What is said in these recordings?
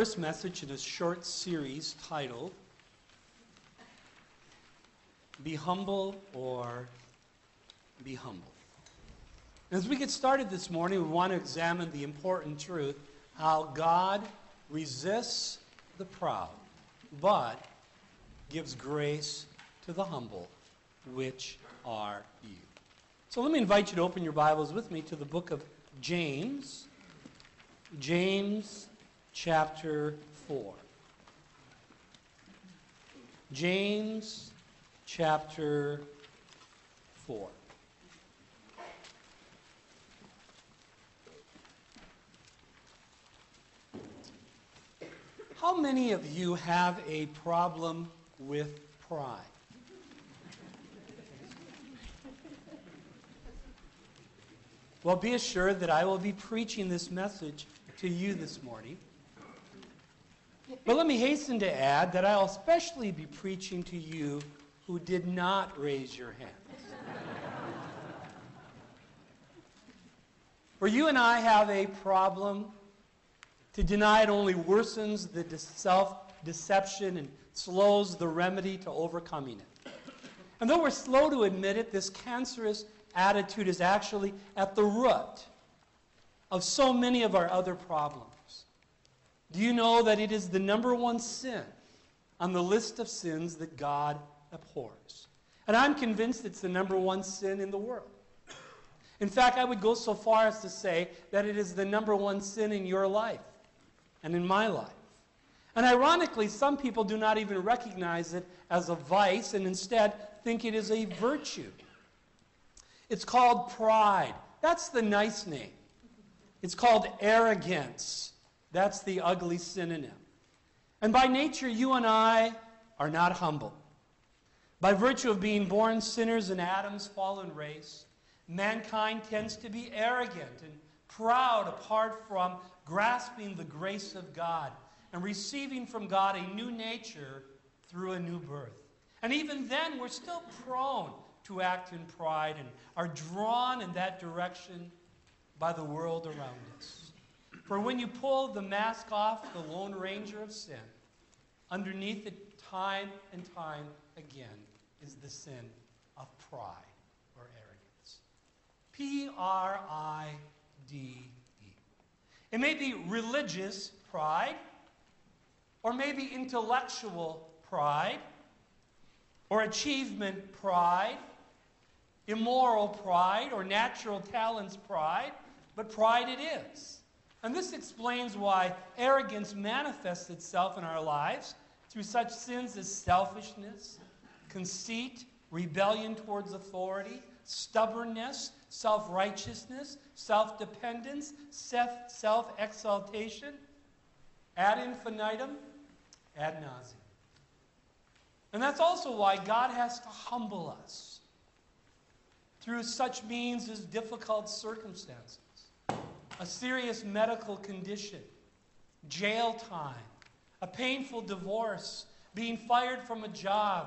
first message in a short series titled, Be Humble or Be Humble. As we get started this morning, we want to examine the important truth, how God resists the proud, but gives grace to the humble, which are you. So let me invite you to open your Bibles with me to the book of James. James chapter 4. James chapter 4. How many of you have a problem with pride? Well, be assured that I will be preaching this message to you this morning. But let me hasten to add that I'll especially be preaching to you who did not raise your hands. For you and I have a problem. To deny it only worsens the self-deception and slows the remedy to overcoming it. And though we're slow to admit it, this cancerous attitude is actually at the root of so many of our other problems. Do you know that it is the number one sin on the list of sins that God abhors? And I'm convinced it's the number one sin in the world. In fact, I would go so far as to say that it is the number one sin in your life and in my life. And ironically, some people do not even recognize it as a vice and instead think it is a virtue. It's called pride. That's the nice name. It's called arrogance. That's the ugly synonym. And by nature, you and I are not humble. By virtue of being born sinners in Adam's fallen race, mankind tends to be arrogant and proud apart from grasping the grace of God and receiving from God a new nature through a new birth. And even then, we're still prone to act in pride and are drawn in that direction by the world around us. For when you pull the mask off the Lone Ranger of sin, underneath it time and time again is the sin of pride or arrogance. Pride. It may be religious pride, or maybe intellectual pride, or achievement pride, immoral pride, or natural talents pride, but pride it is. And this explains why arrogance manifests itself in our lives through such sins as selfishness, conceit, rebellion towards authority, stubbornness, self-righteousness, self-dependence, self-exaltation, ad infinitum, ad nauseam. And that's also why God has to humble us through such means as difficult circumstances, a serious medical condition, jail time, a painful divorce, being fired from a job,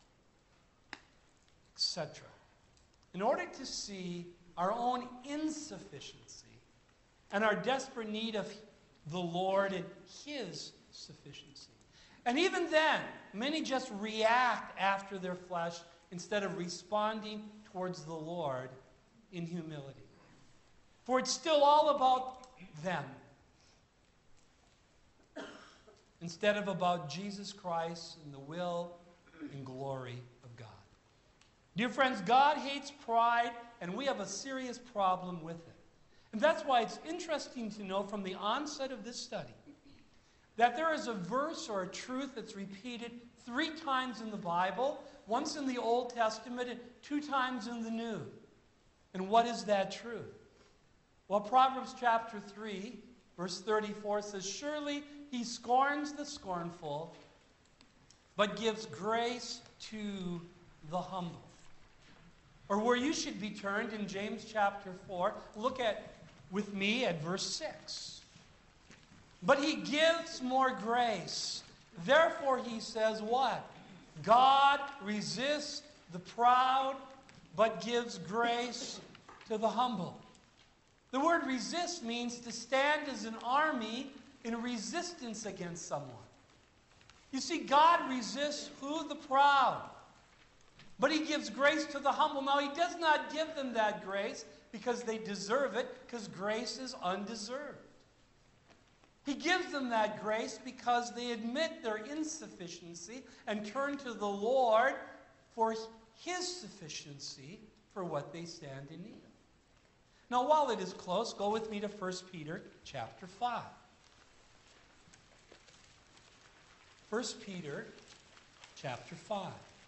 etc. In order to see our own insufficiency and our desperate need of the Lord and His sufficiency. And even then, many just react after their flesh instead of responding towards the Lord in humility. For it's still all about them instead of about Jesus Christ and the will and glory of God. Dear friends, God hates pride, and we have a serious problem with it. And that's why it's interesting to know from the onset of this study that there is a verse or a truth that's repeated 3 times in the Bible, once in the Old Testament and 2 times in the New. And what is that truth? Well, Proverbs chapter 3, verse 34 says, "Surely he scorns the scornful, but gives grace to the humble." Or where you should be turned in James chapter 4, look at with me at verse 6. "But he gives more grace. Therefore," he says, what? "God resists the proud, but gives grace to the humble." The word resist means to stand as an army in resistance against someone. You see, God resists who? The proud. But he gives grace to the humble. Now, he does not give them that grace because they deserve it, because grace is undeserved. He gives them that grace because they admit their insufficiency and turn to the Lord for his sufficiency for what they stand in need of. Now, while it is close, go with me to 1 Peter chapter 5. 1 Peter chapter 5.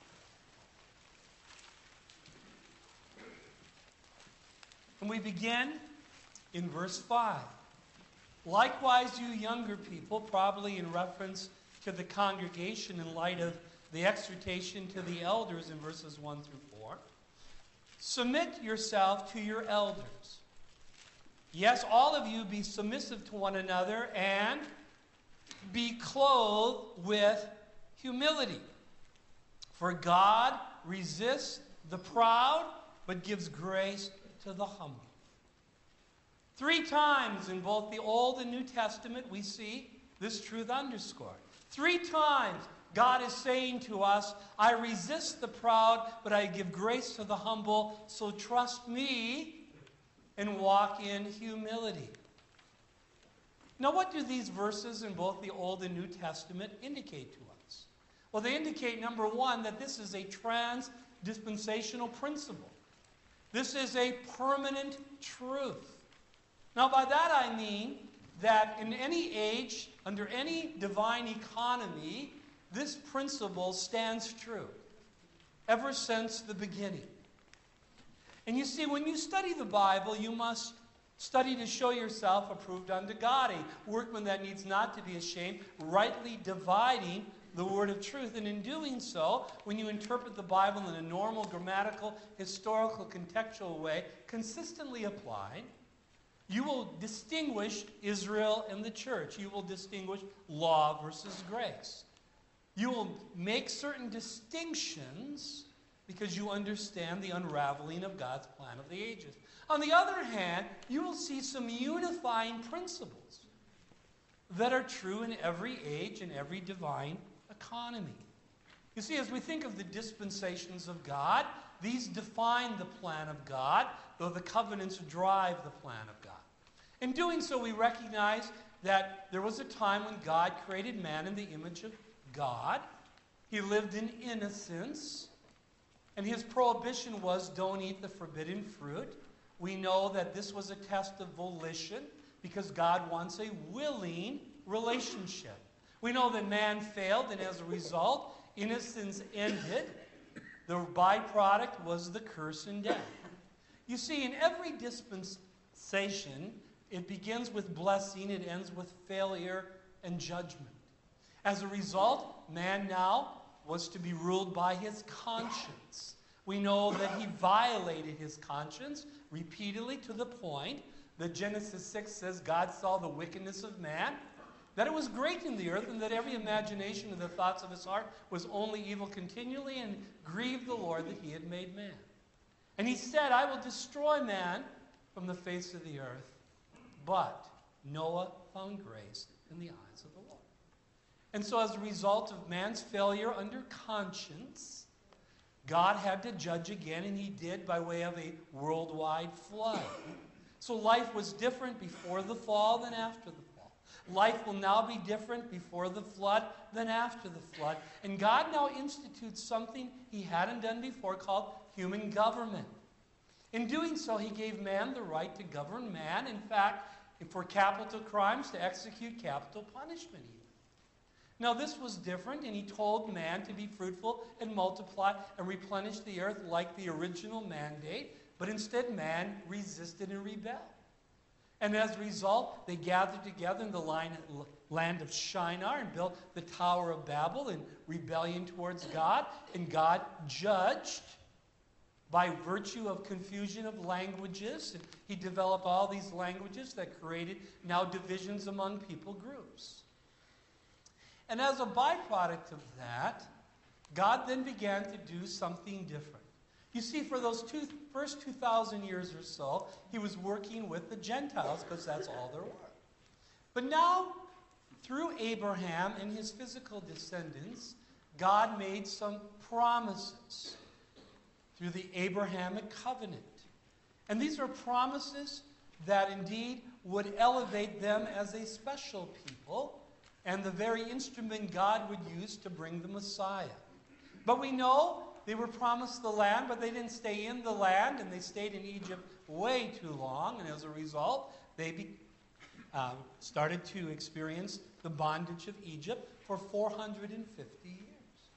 And we begin in verse 5. Likewise, you younger people, probably in reference to the congregation in light of the exhortation to the elders in verses 1 through 4, submit yourself to your elders. Yes, all of you be submissive to one another and be clothed with humility. For God resists the proud, but gives grace to the humble. 3 times in both the Old and New Testament we see this truth underscored. 3 times God is saying to us, I resist the proud, but I give grace to the humble, so trust me and walk in humility. Now, what do these verses in both the Old and New Testament indicate to us? Well, they indicate, number one, that this is a trans-dispensational principle. This is a permanent truth. Now, by that I mean that in any age, under any divine economy, this principle stands true ever since the beginning. And you see, when you study the Bible, you must study to show yourself approved unto God, a workman that needs not to be ashamed, rightly dividing the word of truth. And in doing so, when you interpret the Bible in a normal, grammatical, historical, contextual way, consistently applied, you will distinguish Israel and the church. You will distinguish law versus grace. You will make certain distinctions because you understand the unraveling of God's plan of the ages. On the other hand, you will see some unifying principles that are true in every age and every divine economy. You see, as we think of the dispensations of God, these define the plan of God, though the covenants drive the plan of God. In doing so, we recognize that there was a time when God created man in the image of God. He lived in innocence, and his prohibition was, don't eat the forbidden fruit. We know that this was a test of volition because God wants a willing relationship. We know that man failed, and as a result, innocence ended. The byproduct was the curse and death. You see, in every dispensation, it begins with blessing, it ends with failure and judgment. As a result, man now was to be ruled by his conscience. We know that he violated his conscience repeatedly to the point that Genesis 6 says God saw the wickedness of man, that it was great in the earth, and that every imagination of the thoughts of his heart was only evil continually, and grieved the Lord that he had made man. And he said, I will destroy man from the face of the earth. But Noah found grace in the eyes of the Lord. And so as a result of man's failure under conscience, God had to judge again, and he did by way of a worldwide flood. So life was different before the fall than after the fall. Life will now be different before the flood than after the flood. And God now institutes something he hadn't done before called human government. In doing so, he gave man the right to govern man. In fact, for capital crimes, to execute capital punishment even. Now, this was different, and he told man to be fruitful and multiply and replenish the earth like the original mandate, but instead man resisted and rebelled. And as a result, they gathered together in the land of Shinar and built the Tower of Babel in rebellion towards God, and God judged by virtue of confusion of languages. And he developed all these languages that created now divisions among people groups. And as a byproduct of that, God then began to do something different. You see, for those first 2,000 years or so, he was working with the Gentiles because that's all there were. But now, through Abraham and his physical descendants, God made some promises through the Abrahamic covenant. And these are promises that indeed would elevate them as a special people and the very instrument God would use to bring the Messiah. But we know they were promised the land, but they didn't stay in the land, and they stayed in Egypt way too long, and as a result, they started to experience the bondage of Egypt for 450 years.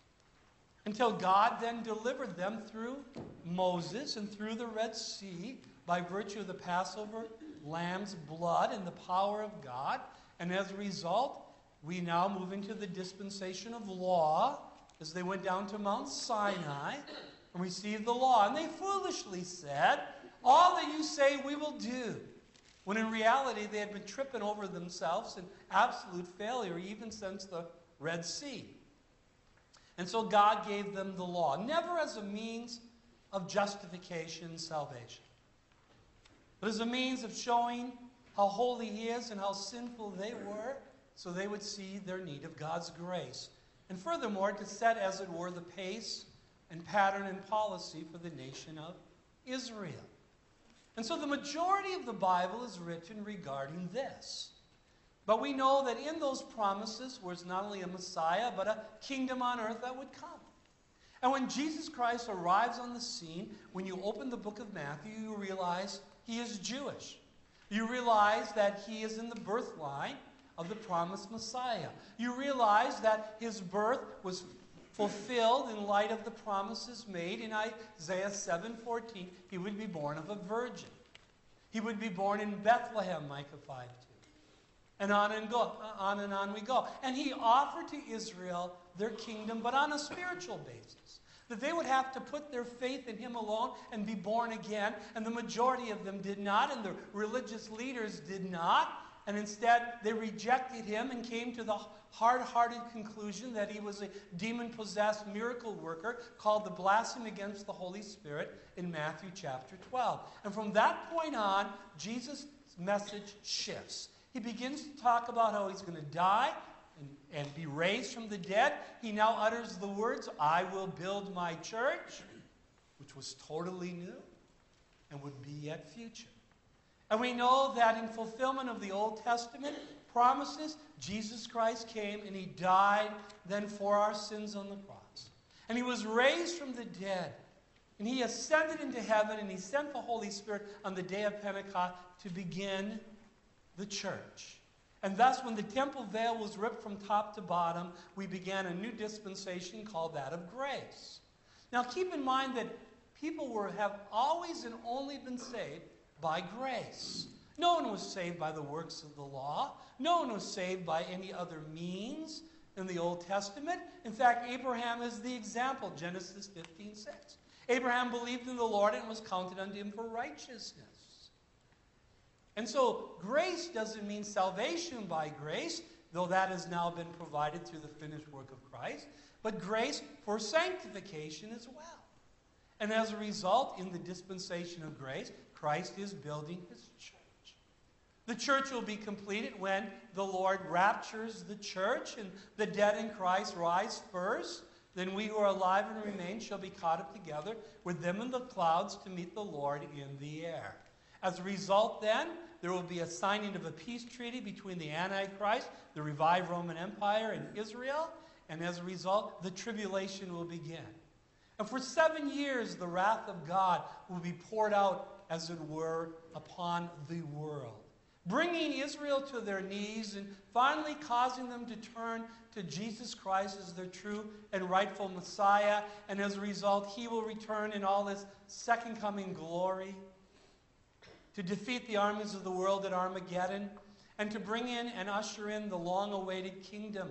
Until God then delivered them through Moses and through the Red Sea by virtue of the Passover lamb's blood and the power of God. And as a result, we now move into the dispensation of law as they went down to Mount Sinai and received the law. And they foolishly said, all that you say we will do. When in reality, they had been tripping over themselves in absolute failure even since the Red Sea. And so God gave them the law, never as a means of justification and salvation, but as a means of showing how holy He is and how sinful they were, so they would see their need of God's grace. And furthermore, to set, as it were, the pace and pattern and policy for the nation of Israel. And so the majority of the Bible is written regarding this. But we know that in those promises was not only a Messiah, but a kingdom on earth that would come. And when Jesus Christ arrives on the scene, when you open the book of Matthew, you realize He is Jewish. You realize that He is in the birth line of the promised Messiah. You realize that His birth was fulfilled in light of the promises made in Isaiah 7:14. He would be born of a virgin. He would be born in Bethlehem, Micah 5:2. And on and on we go. And He offered to Israel their kingdom, but on a spiritual basis. That they would have to put their faith in Him alone and be born again. And the majority of them did not, and the religious leaders did not. And instead, they rejected Him and came to the hard-hearted conclusion that He was a demon-possessed miracle worker called the blasphemy against the Holy Spirit in Matthew chapter 12. And from that point on, Jesus' message shifts. He begins to talk about how He's going to die and be raised from the dead. He now utters the words, I will build my church, which was totally new and would be yet future. And we know that in fulfillment of the Old Testament promises, Jesus Christ came and He died then for our sins on the cross. And He was raised from the dead. And He ascended into heaven, and He sent the Holy Spirit on the day of Pentecost to begin the church. And thus, when the temple veil was ripped from top to bottom, we began a new dispensation called that of grace. Now, keep in mind that people have always and only been saved by grace. No one was saved by the works of the law. No one was saved by any other means in the Old Testament. In fact, Abraham is the example, Genesis 15:6. Abraham believed in the Lord and it was counted unto him for righteousness. And so grace doesn't mean salvation by grace, though that has now been provided through the finished work of Christ, but grace for sanctification as well. And as a result, in the dispensation of grace, Christ is building His church. The church will be completed when the Lord raptures the church and the dead in Christ rise first. Then we who are alive and remain shall be caught up together with them in the clouds to meet the Lord in the air. As a result, then, there will be a signing of a peace treaty between the Antichrist, the revived Roman Empire, and Israel. And as a result, the tribulation will begin. And for 7 years, the wrath of God will be poured out, as it were, upon the world, bringing Israel to their knees and finally causing them to turn to Jesus Christ as their true and rightful Messiah. And as a result, He will return in all His second coming glory to defeat the armies of the world at Armageddon and to bring in and usher in the long-awaited kingdom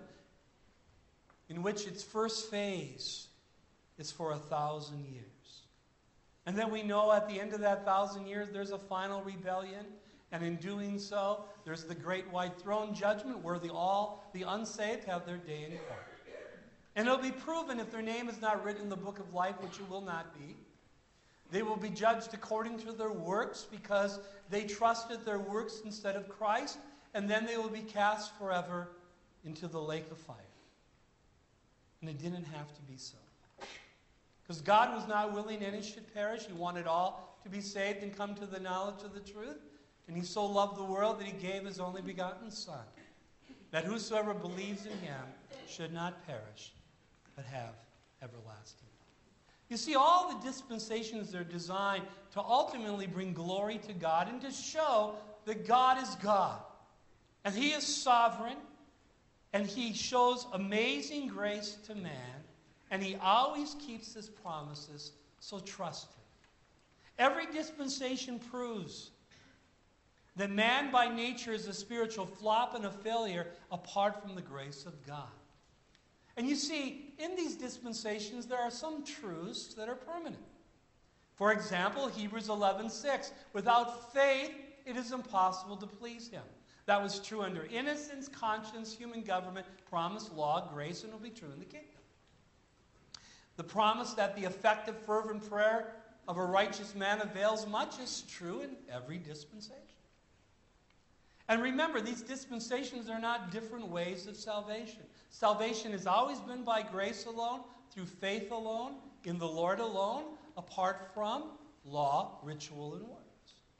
in which its first phase is for 1,000 years. And then we know at the end of that 1,000 years there's a final rebellion, and in doing so there's the great white throne judgment where all the unsaved have their day in court. And it'll be proven if their name is not written in the book of life, which it will not be. They will be judged according to their works because they trusted their works instead of Christ, and then they will be cast forever into the lake of fire. And it didn't have to be so. Because God was not willing any should perish. He wanted all to be saved and come to the knowledge of the truth. And he so loved the world that he gave his only begotten Son, that whosoever believes in him should not perish, but have everlasting life. You see, all the dispensations are designed to ultimately bring glory to God and to show that God is God. And he is sovereign, and he shows amazing grace to man, and he always keeps his promises, so trust him. Every dispensation proves that man by nature is a spiritual flop and a failure apart from the grace of God. And you see, in these dispensations, there are some truths that are permanent. For example, Hebrews 11:6, without faith, it is impossible to please him. That was true under innocence, conscience, human government, promise, law, grace, and will be true in the kingdom. The promise that the effective, fervent prayer of a righteous man avails much is true in every dispensation. And remember, these dispensations are not different ways of salvation. Salvation has always been by grace alone, through faith alone, in the Lord alone, apart from law, ritual, and works.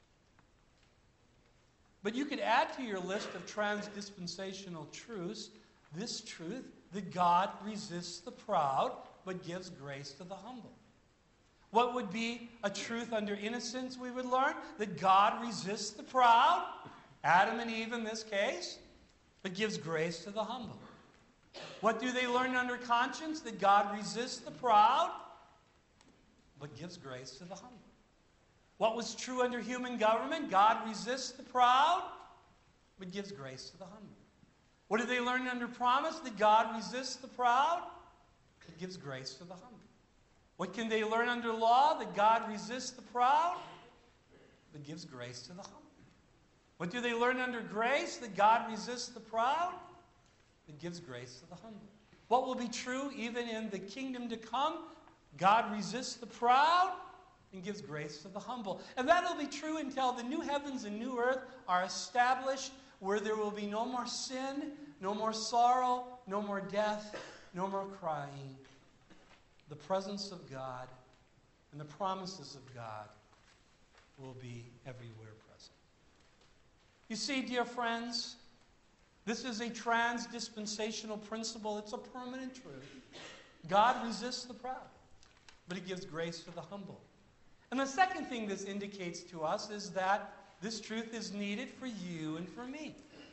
But you could add to your list of trans-dispensational truths this truth that God resists the proud, but gives grace to the humble. What would be a truth under innocence we would learn? That God resists the proud, Adam and Eve in this case, but gives grace to the humble. What do they learn under conscience? That God resists the proud, but gives grace to the humble. What was true under human government? God resists the proud, but gives grace to the humble. What do they learn under promise? That God resists the proud, but gives grace to the humble. What can they learn under law? That God resists the proud, but gives grace to the humble. What do they learn under grace? That God resists the proud, but gives grace to the humble. What will be true even in the kingdom to come? God resists the proud and gives grace to the humble. And that will be true until the new heavens and new earth are established, where there will be no more sin, no more sorrow, no more death, no more crying. The presence of God and the promises of God will be everywhere present. You see, dear friends, this is a trans-dispensational principle. It's a permanent truth. God resists the proud, but he gives grace to the humble. And the second thing this indicates to us is that this truth is needed for you and for me.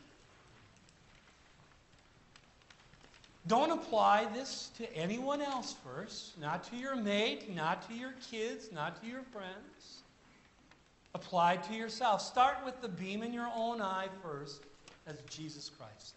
Don't apply this to anyone else first, not to your mate, not to your kids, not to your friends. Apply it to yourself. Start with the beam in your own eye first, as Jesus Christ.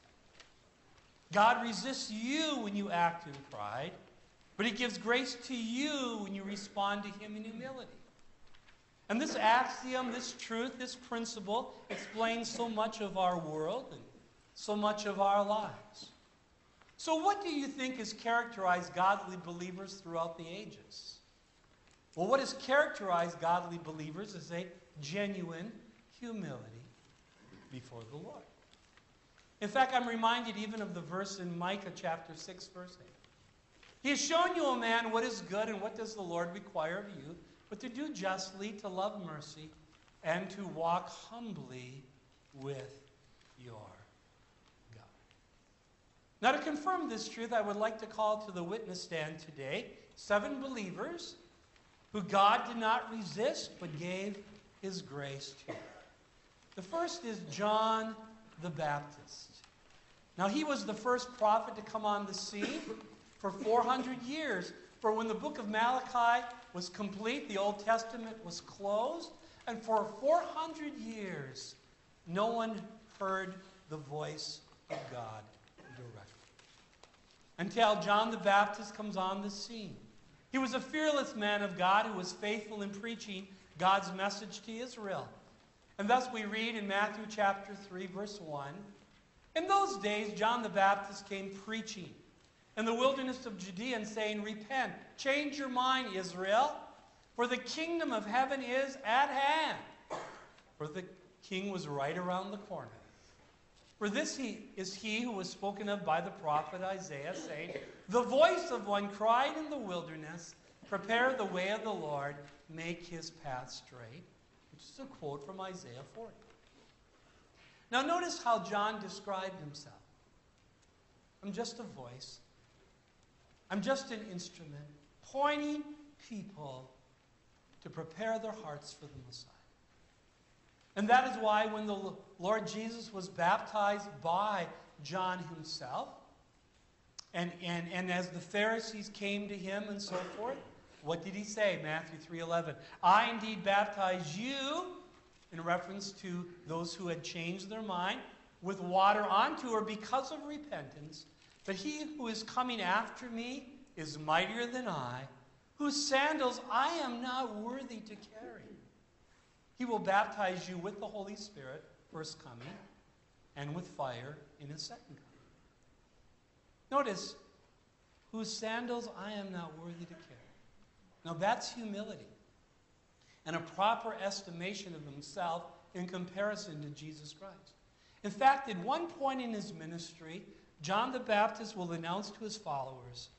God resists you when you act in pride, but he gives grace to you when you respond to him in humility. And this axiom, this truth, this principle explains so much of our world and so much of our lives. So what do you think has characterized godly believers throughout the ages? Well, what has characterized godly believers is a genuine humility before the Lord. In fact, I'm reminded even of the verse in Micah chapter 6, verse 8. He has shown you, O man, what is good and what does the Lord require of you, but to do justly, to love mercy, and to walk humbly with your God. Now, to confirm this truth, I would like to call to the witness stand today 7 believers who God did not resist, but gave his grace to. The first is John the Baptist. Now, he was the first prophet to come on the scene for 400 years. For when the book of Malachi was complete, the Old Testament was closed, and for 400 years, no one heard the voice of God directly. Until John the Baptist comes on the scene. He was a fearless man of God who was faithful in preaching God's message to Israel. And thus we read in Matthew chapter 3, verse 1, in those days John the Baptist came preaching in the wilderness of Judea and saying, repent, change your mind, Israel, for the kingdom of heaven is at hand. For the king was right around the corner. For this is he who was spoken of by the prophet Isaiah, saying, the voice of one cried in the wilderness, prepare the way of the Lord, make his path straight. Which is a quote from Isaiah 40. Now notice how John described himself. I'm just a voice. I'm just an instrument, pointing people to prepare their hearts for the Messiah. And that is why when the Lord Jesus was baptized by John himself, and as the Pharisees came to him and so forth, what did he say? Matthew 3:11. I indeed baptize you, in reference to those who had changed their mind, with water unto or because of repentance. But he who is coming after me is mightier than I, whose sandals I am not worthy to carry. He will baptize you with the Holy Spirit, first coming, and with fire in his second coming. Notice, whose sandals I am not worthy to carry. Now that's humility and a proper estimation of himself in comparison to Jesus Christ. In fact, at one point in his ministry, John the Baptist will announce to his followers,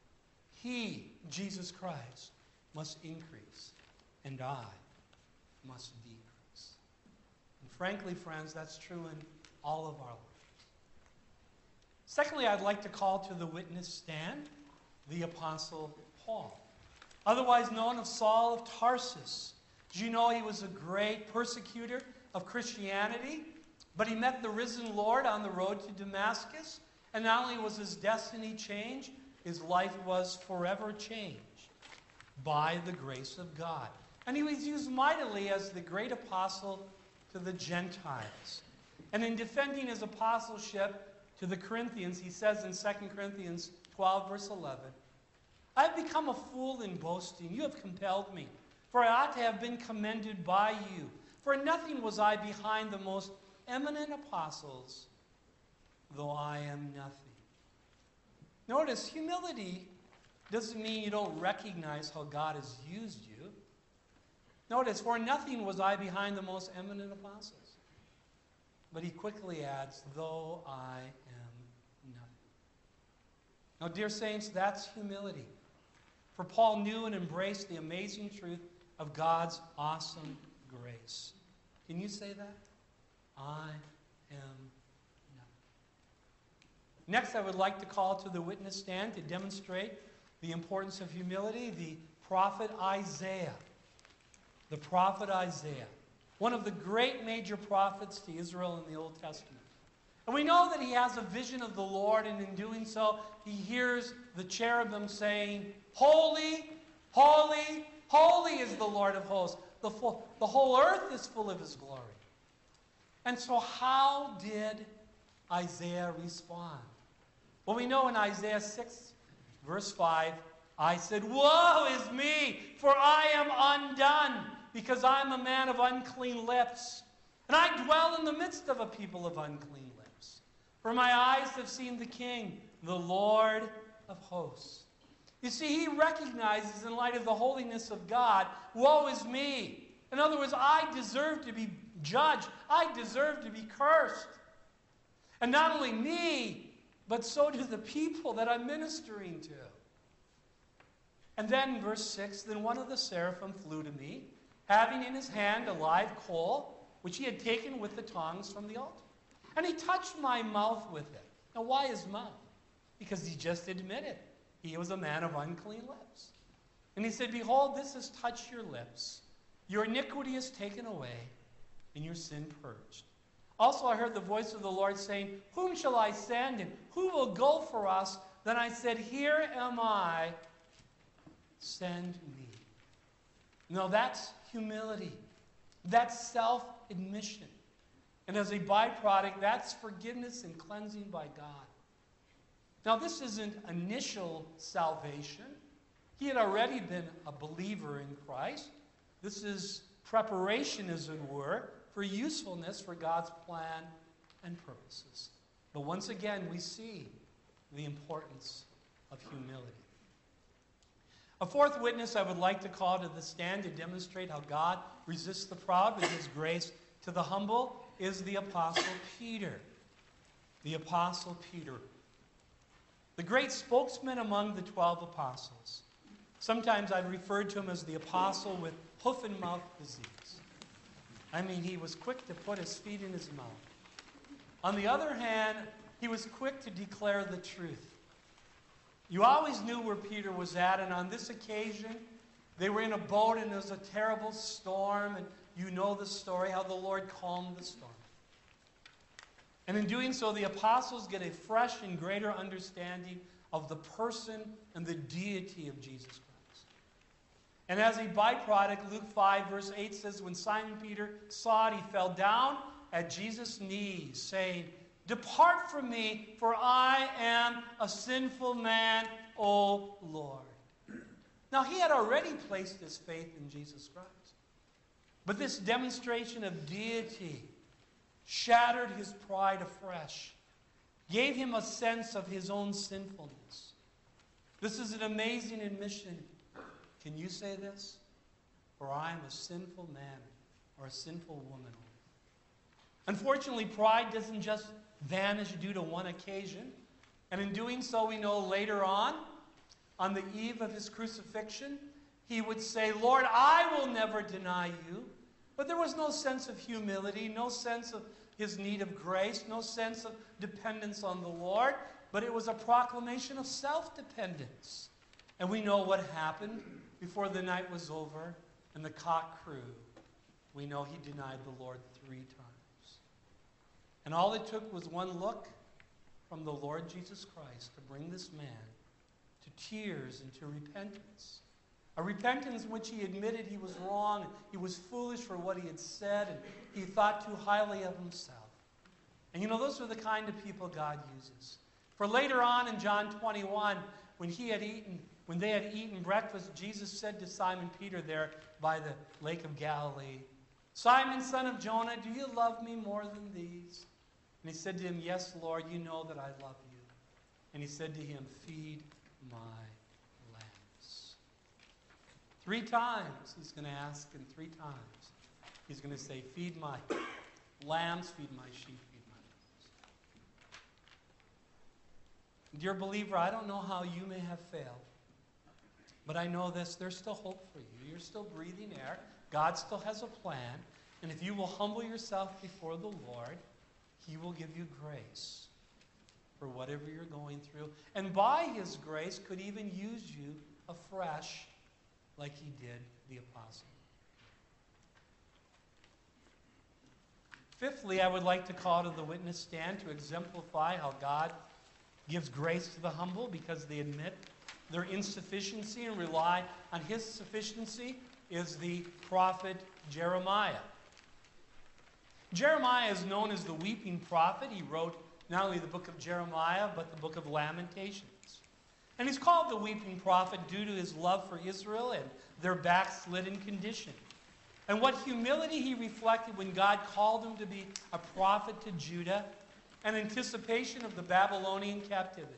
he, Jesus Christ, must increase, and I must decrease. And frankly, friends, that's true in all of our lives. Secondly, I'd like to call to the witness stand the Apostle Paul, otherwise known as Saul of Tarsus. Did you know he was a great persecutor of Christianity? But he met the risen Lord on the road to Damascus, and not only was his destiny changed, his life was forever changed by the grace of God. And he was used mightily as the great apostle to the Gentiles. And in defending his apostleship to the Corinthians, he says in 2 Corinthians 12, verse 11, I have become a fool in boasting. You have compelled me, for I ought to have been commended by you. For nothing was I behind the most eminent apostles, though I am nothing. Notice, humility doesn't mean you don't recognize how God has used you. Notice, for nothing was I behind the most eminent apostles. But he quickly adds, though I am nothing. Now, dear saints, that's humility. For Paul knew and embraced the amazing truth of God's awesome grace. Can you say that? I am nothing. Next, I would like to call to the witness stand to demonstrate the importance of humility, the prophet Isaiah. The prophet Isaiah, one of the great major prophets to Israel in the Old Testament. And we know that he has a vision of the Lord, and in doing so, he hears the cherubim saying, Holy, holy, holy is the Lord of hosts. The whole earth is full of his glory. And so how did Isaiah respond? Well, we know in Isaiah 6, verse 5, I said, woe is me, for I am undone, because I'm a man of unclean lips, and I dwell in the midst of a people of unclean lips. For my eyes have seen the King, the Lord of hosts. You see, he recognizes in light of the holiness of God, woe is me. In other words, I deserve to be judged. I deserve to be cursed. And not only me, but so do the people that I'm ministering to. And then, verse 6, then one of the seraphim flew to me, having in his hand a live coal, which he had taken with the tongs from the altar. And he touched my mouth with it. Now, why his mouth? Because he just admitted he was a man of unclean lips. And he said, behold, this has touched your lips. Your iniquity is taken away, and your sin purged. Also, I heard the voice of the Lord saying, whom shall I send, and who will go for us? Then I said, here am I, send me. Now, that's humility. That's self-admission. And as a byproduct, that's forgiveness and cleansing by God. Now, this isn't initial salvation. He had already been a believer in Christ. This is preparation, as it were, for usefulness for God's plan and purposes. But once again, we see the importance of humility. A fourth witness I would like to call to the stand to demonstrate how God resists the proud with his grace to the humble is the Apostle Peter. the Apostle Peter, the great spokesman among the 12 apostles. Sometimes I've referred to him as the apostle with hoof and mouth disease. I mean, he was quick to put his feet in his mouth. On the other hand, he was quick to declare the truth. You always knew where Peter was at, and on this occasion, they were in a boat and there was a terrible storm, and you know the story, how the Lord calmed the storm. And in doing so, the apostles get a fresh and greater understanding of the person and the deity of Jesus Christ. And as a byproduct, Luke 5, verse 8 says, when Simon Peter saw it, he fell down at Jesus' knees, saying, "Depart from me, for I am a sinful man, O Lord." Now, he had already placed his faith in Jesus Christ. But this demonstration of deity shattered his pride afresh, gave him a sense of his own sinfulness. This is an amazing admission. Can you say this? For I am a sinful man or a sinful woman. Unfortunately, pride doesn't just vanish due to one occasion. And in doing so, we know later on the eve of his crucifixion, he would say, "Lord, I will never deny you." But there was no sense of humility, no sense of his need of grace, no sense of dependence on the Lord, but it was a proclamation of self-dependence. And we know what happened before the night was over and the cock crew. We know he denied the Lord 3 times. And all it took was one look from the Lord Jesus Christ to bring this man to tears and to repentance. A repentance in which he admitted he was wrong, and he was foolish for what he had said, and he thought too highly of himself. And you know, those are the kind of people God uses. For later on in John 21, when they had eaten breakfast, Jesus said to Simon Peter there by the Lake of Galilee, "Simon, son of Jonah, do you love me more than these?" And he said to him, "Yes, Lord, you know that I love you." And he said to him, "Feed my lambs." 3 times he's going to ask, and 3 times he's going to say, "Feed my lambs, feed my sheep, feed my lambs." Dear believer, I don't know how you may have failed, but I know this, there's still hope for you. You're still breathing air. God still has a plan. And if you will humble yourself before the Lord, he will give you grace for whatever you're going through. And by his grace could even use you afresh like he did the apostle. Fifthly, I would like to call to the witness stand to exemplify how God gives grace to the humble because they admit their insufficiency and rely on his sufficiency is the prophet Jeremiah. Jeremiah is known as the weeping prophet. He wrote not only the book of Jeremiah, but the book of Lamentations. And he's called the weeping prophet due to his love for Israel and their backslidden condition. And what humility he reflected when God called him to be a prophet to Judah in anticipation of the Babylonian captivity.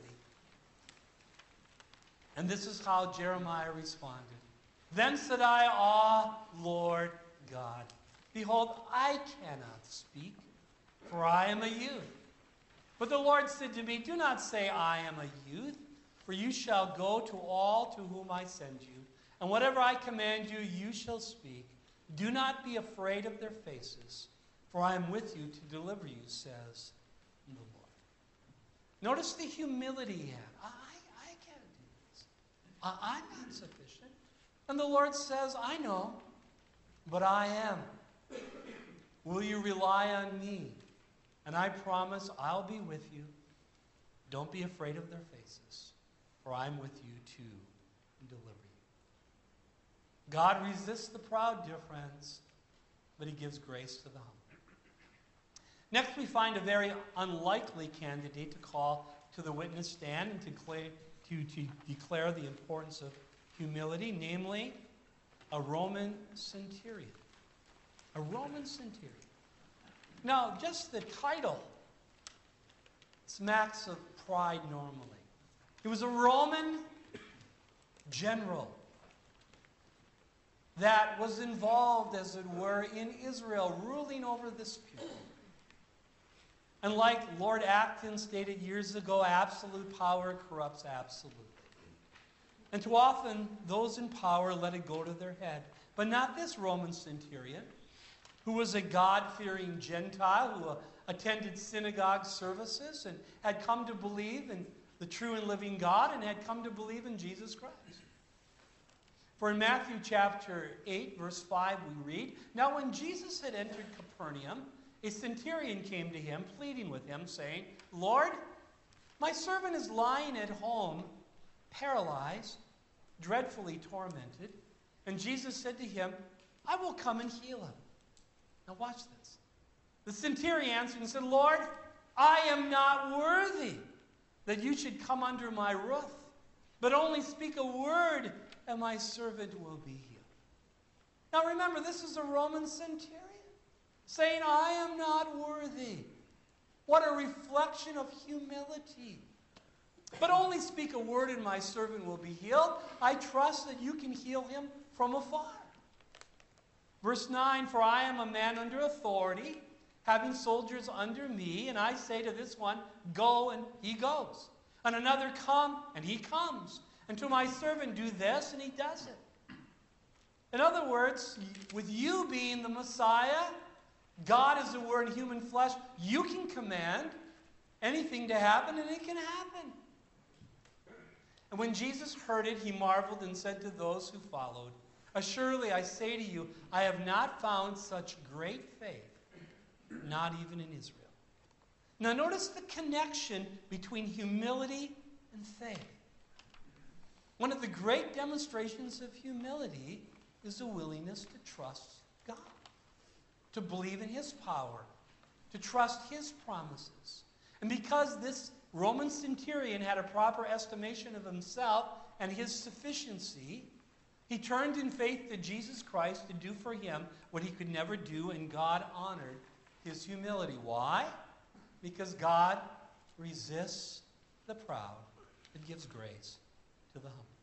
And this is how Jeremiah responded. "Then said I, Ah, Lord God, behold, I cannot speak, for I am a youth. But the Lord said to me, Do not say, I am a youth, for you shall go to all to whom I send you, and whatever I command you, you shall speak. Do not be afraid of their faces, for I am with you to deliver you, says the Lord." Notice the humility he had. I can't do this. I'm not sufficient. And the Lord says, "I know, but I am. Will you rely on me? And I promise I'll be with you. Don't be afraid of their faces, for I'm with you to deliver you." God resists the proud, dear friends, but he gives grace to the humble. Next, we find a very unlikely candidate to call to the witness stand and to declare the importance of humility, namely a Roman centurion. A Roman centurion. Now, just the title smacks of pride normally. He was a Roman general that was involved, as it were, in Israel, ruling over this people. And like Lord Acton stated years ago, absolute power corrupts absolutely. And too often, those in power let it go to their head. But not this Roman centurion, who was a God-fearing Gentile, who attended synagogue services and had come to believe in the true and living God and had come to believe in Jesus Christ. For in Matthew chapter 8, verse 5, we read, "Now when Jesus had entered Capernaum, a centurion came to him, pleading with him, saying, 'Lord, my servant is lying at home, paralyzed, dreadfully tormented.' And Jesus said to him, 'I will come and heal him.'" Now watch this. The centurion answered and said, "Lord, I am not worthy that you should come under my roof, but only speak a word and my servant will be healed." Now remember, this is a Roman centurion saying, "I am not worthy." What a reflection of humility. "But only speak a word and my servant will be healed. I trust that you can heal him from afar." Verse 9, "For I am a man under authority, having soldiers under me, and I say to this one, 'Go,' and he goes. And another, 'Come,' and he comes. And to my servant, 'Do this,' and he does it." In other words, with you being the Messiah, God as it were in human flesh, you can command anything to happen, and it can happen. And when Jesus heard it, he marveled and said to those who followed, "Assuredly, I say to you, I have not found such great faith, not even in Israel." Now notice the connection between humility and faith. One of the great demonstrations of humility is a willingness to trust God, to believe in his power, to trust his promises. And because this Roman centurion had a proper estimation of himself and his sufficiency, he turned in faith to Jesus Christ to do for him what he could never do, and God honored his humility. Why? Because God resists the proud and gives grace to the humble.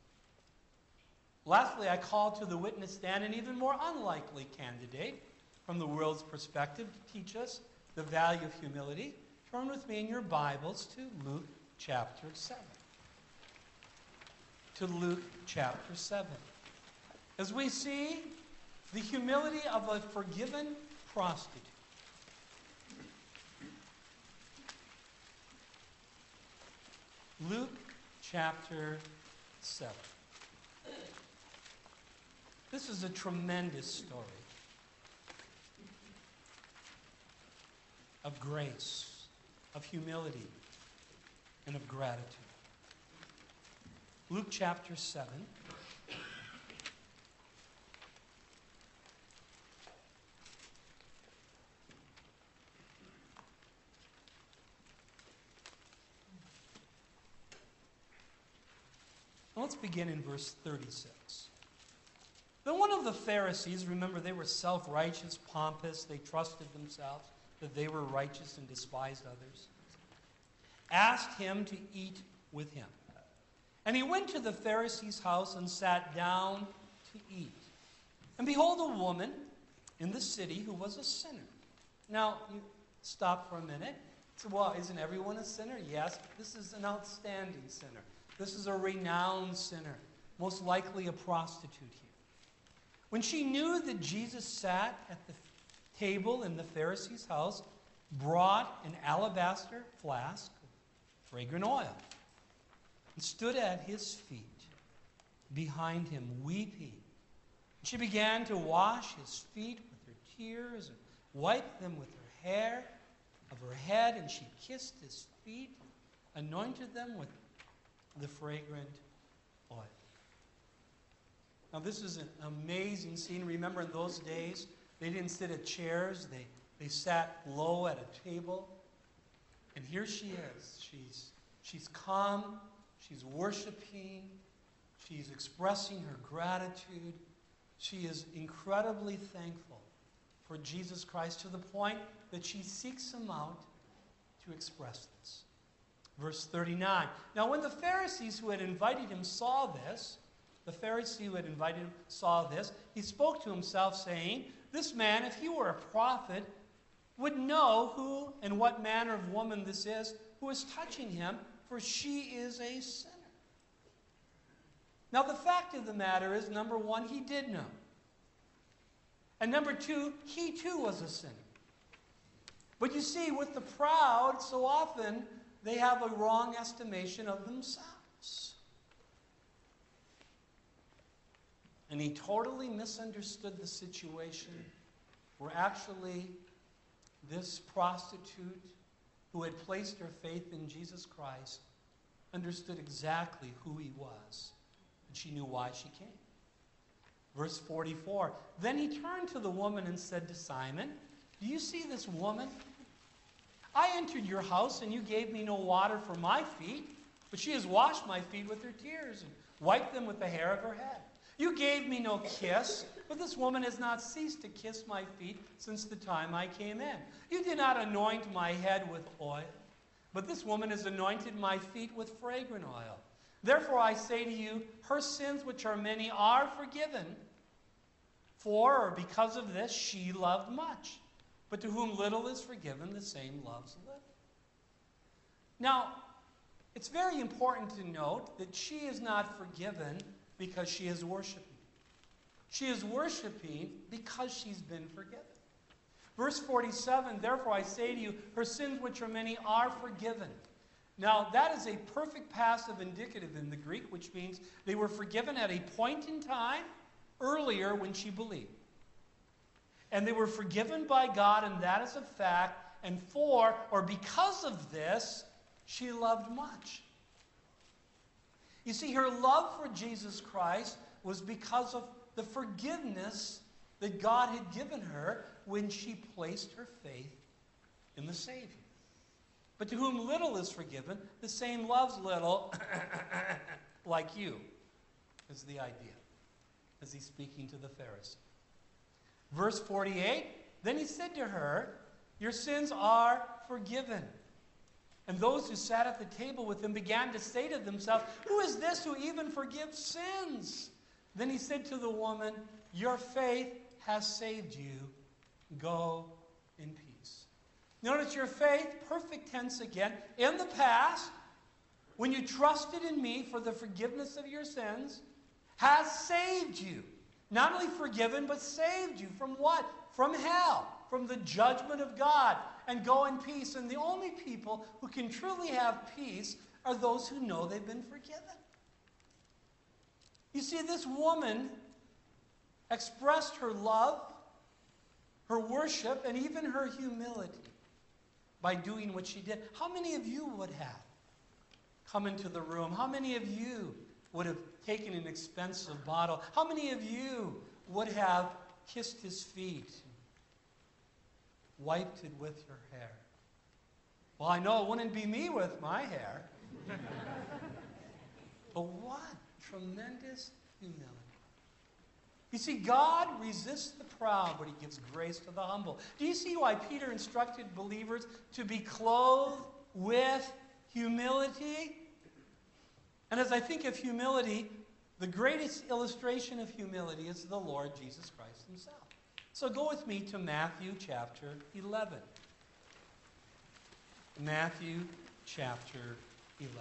Lastly, I call to the witness stand an even more unlikely candidate from the world's perspective to teach us the value of humility. Turn with me in your Bibles to Luke chapter 7. To Luke chapter 7. As we see the humility of a forgiven prostitute. Luke chapter 7. This is a tremendous story of grace, of humility, and of gratitude. Luke chapter 7. Let's begin in verse 36. Then one of the Pharisees, remember they were self-righteous, pompous, they trusted themselves that they were righteous and despised others, asked him to eat with him. And he went to the Pharisee's house and sat down to eat. And behold, a woman in the city who was a sinner. Now, you stop for a minute. So, well, isn't everyone a sinner? Yes, but this is an outstanding sinner. This is a renowned sinner, most likely a prostitute here. When she knew that Jesus sat at the table in the Pharisee's house, brought an alabaster flask of fragrant oil and stood at his feet behind him, weeping. She began to wash his feet with her tears and wiped them with her hair of her head, and she kissed his feet, anointed them with the fragrant oil. Now this is an amazing scene. Remember, in those days, they didn't sit at chairs. They sat low at a table. And here she is. She's calm. She's worshiping. She's expressing her gratitude. She is incredibly thankful for Jesus Christ to the point that she seeks him out to express this. Verse 39. Now when the Pharisees who had invited him saw this, he spoke to himself, saying, "This man, if he were a prophet, would know who and what manner of woman this is who is touching him, for she is a sinner. Now, the fact of the matter is, number one, he did know. And number two, he too was a sinner. But you see, with the proud, so often they have a wrong estimation of themselves. And he totally misunderstood the situation where actually this prostitute who had placed her faith in Jesus Christ understood exactly who he was. And she knew why she came. Verse 44, then he turned to the woman and said to Simon, do you see this woman? I entered your house and you gave me no water for my feet, but she has washed my feet with her tears and wiped them with the hair of her head. You gave me no kiss, but this woman has not ceased to kiss my feet since the time I came in. You did not anoint my head with oil, but this woman has anointed my feet with fragrant oil. Therefore I say to you, her sins, which are many, are forgiven. For or because of this she loved much. But to whom little is forgiven, the same loves little. Now, it's very important to note that she is not forgiven because she is worshiping. She is worshiping because she's been forgiven. Verse 47, therefore I say to you, her sins, which are many, are forgiven. Now, that is a perfect passive indicative in the Greek, which means they were forgiven at a point in time earlier when she believed. And they were forgiven by God, and that is a fact. And for, or because of this, she loved much. You see, her love for Jesus Christ was because of the forgiveness that God had given her when she placed her faith in the Savior. But to whom little is forgiven, the same loves little, like you, is the idea, as he's speaking to the Pharisee. Verse 48, then he said to her, your sins are forgiven. And those who sat at the table with him began to say to themselves, who is this who even forgives sins? Then he said to the woman, your faith has saved you. Go in peace. Notice your faith, perfect tense again, in the past, when you trusted in me for the forgiveness of your sins, has saved you. Not only forgiven, but saved you from what? From hell, from the judgment of God. And go in peace. And the only people who can truly have peace are those who know they've been forgiven. You see, this woman expressed her love, her worship, and even her humility by doing what she did. How many of you would have come into the room? How many of you would have taken an expensive bottle? How many of you would have kissed his feet, wiped it with your hair? Well, I know it wouldn't be me with my hair. But what tremendous humility. You see, God resists the proud, but he gives grace to the humble. Do you see why Peter instructed believers to be clothed with humility? And as I think of humility, the greatest illustration of humility is the Lord Jesus Christ himself. So go with me to Matthew chapter 11. Matthew chapter 11.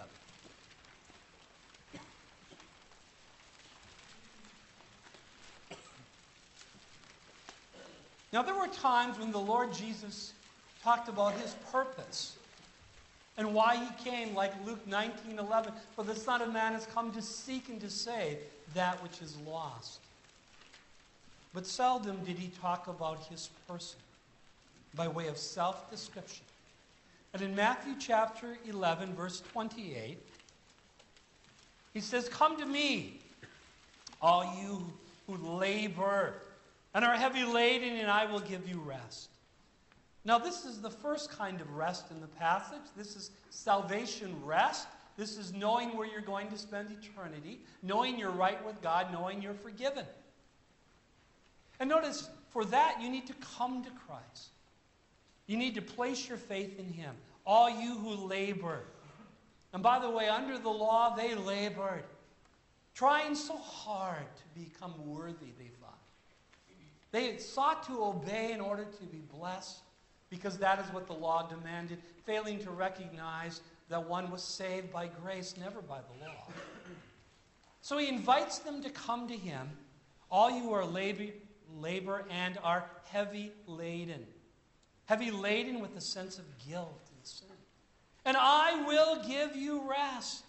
Now, there were times when the Lord Jesus talked about his purpose and why he came, like Luke 19:11, for the Son of Man has come to seek and to save that which is lost. But seldom did he talk about his person by way of self-description. And in Matthew chapter 11, verse 28, he says, come to me, all you who labor and are heavy laden, and I will give you rest. Now, this is the first kind of rest in the passage. This is salvation rest. This is knowing where you're going to spend eternity, knowing you're right with God, knowing you're forgiven. And notice, for that, you need to come to Christ. You need to place your faith in him. All you who labor. And by the way, under the law, they labored, trying so hard to become worthy, they thought. They sought to obey in order to be blessed. because that is what the law demanded, failing to recognize that one was saved by grace, never by the law. So he invites them to come to him, all you who are labor and are heavy laden with a sense of guilt and sin. And I will give you rest.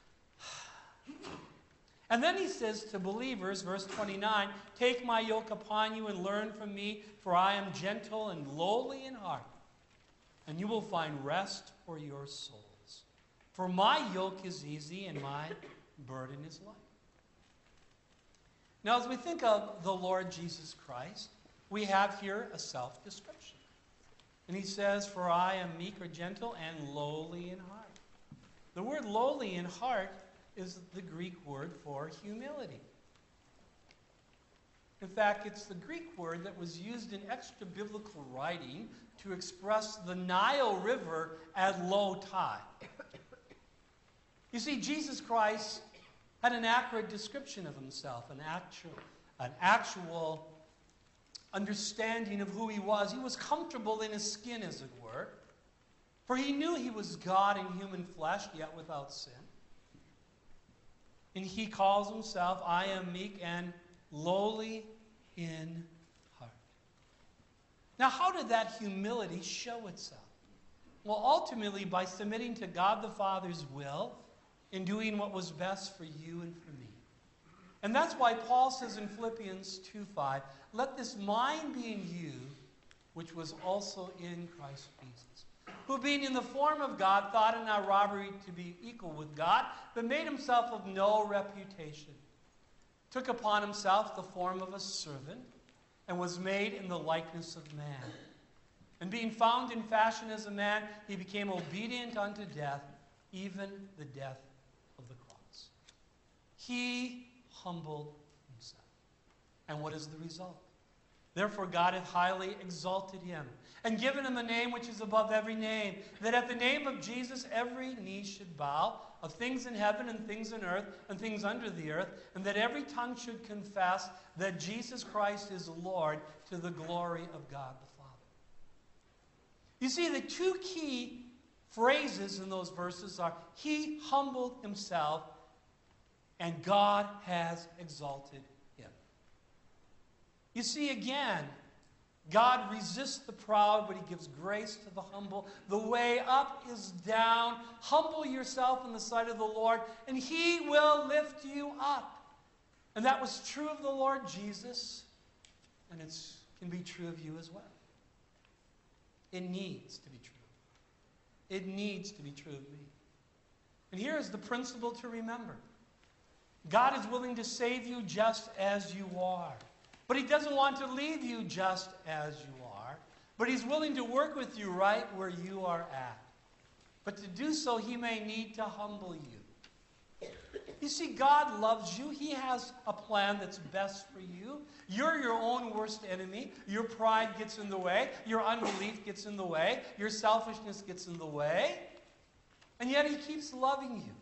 And then he says to believers, verse 29, take my yoke upon you and learn from me, for I am gentle and lowly in heart, and you will find rest for your souls. For my yoke is easy and my burden is light. Now, as we think of the Lord Jesus Christ, we have here a self-description. And he says, for I am meek or gentle and lowly in heart. The word lowly in heart is the Greek word for humility. In fact, it's the Greek word that was used in extra-biblical writing to express the Nile River at low tide. You see, Jesus Christ had an accurate description of himself, an actual understanding of who he was. He was comfortable in his skin, as it were, for he knew he was God in human flesh, yet without sin. And he calls himself, I am meek and lowly in heart. Now, how did that humility show itself? Well, ultimately, by submitting to God the Father's will and doing what was best for you and for me. And that's why Paul says in Philippians 2:5, let this mind be in you, which was also in Christ Jesus, who being in the form of God, thought it not robbery to be equal with God, but made himself of no reputation, took upon himself the form of a servant, and was made in the likeness of man. And being found in fashion as a man, he became obedient unto death, even the death of the cross. He humbled himself. And what is the result? Therefore God hath highly exalted him, and given him a name which is above every name, that at the name of Jesus every knee should bow, of things in heaven and things in earth and things under the earth, and that every tongue should confess that Jesus Christ is Lord, to the glory of God the Father. You see, the two key phrases in those verses are, he humbled himself, and God has exalted him. You see, again, God resists the proud, but he gives grace to the humble. The way up is down. Humble yourself in the sight of the Lord, and he will lift you up. And that was true of the Lord Jesus, and it can be true of you as well. It needs to be true. It needs to be true of me. And here is the principle to remember. God is willing to save you just as you are. But he doesn't want to leave you just as you are. But he's willing to work with you right where you are at. But to do so, he may need to humble you. You see, God loves you. He has a plan that's best for you. You're your own worst enemy. Your pride gets in the way. Your unbelief gets in the way. Your selfishness gets in the way. And yet he keeps loving you.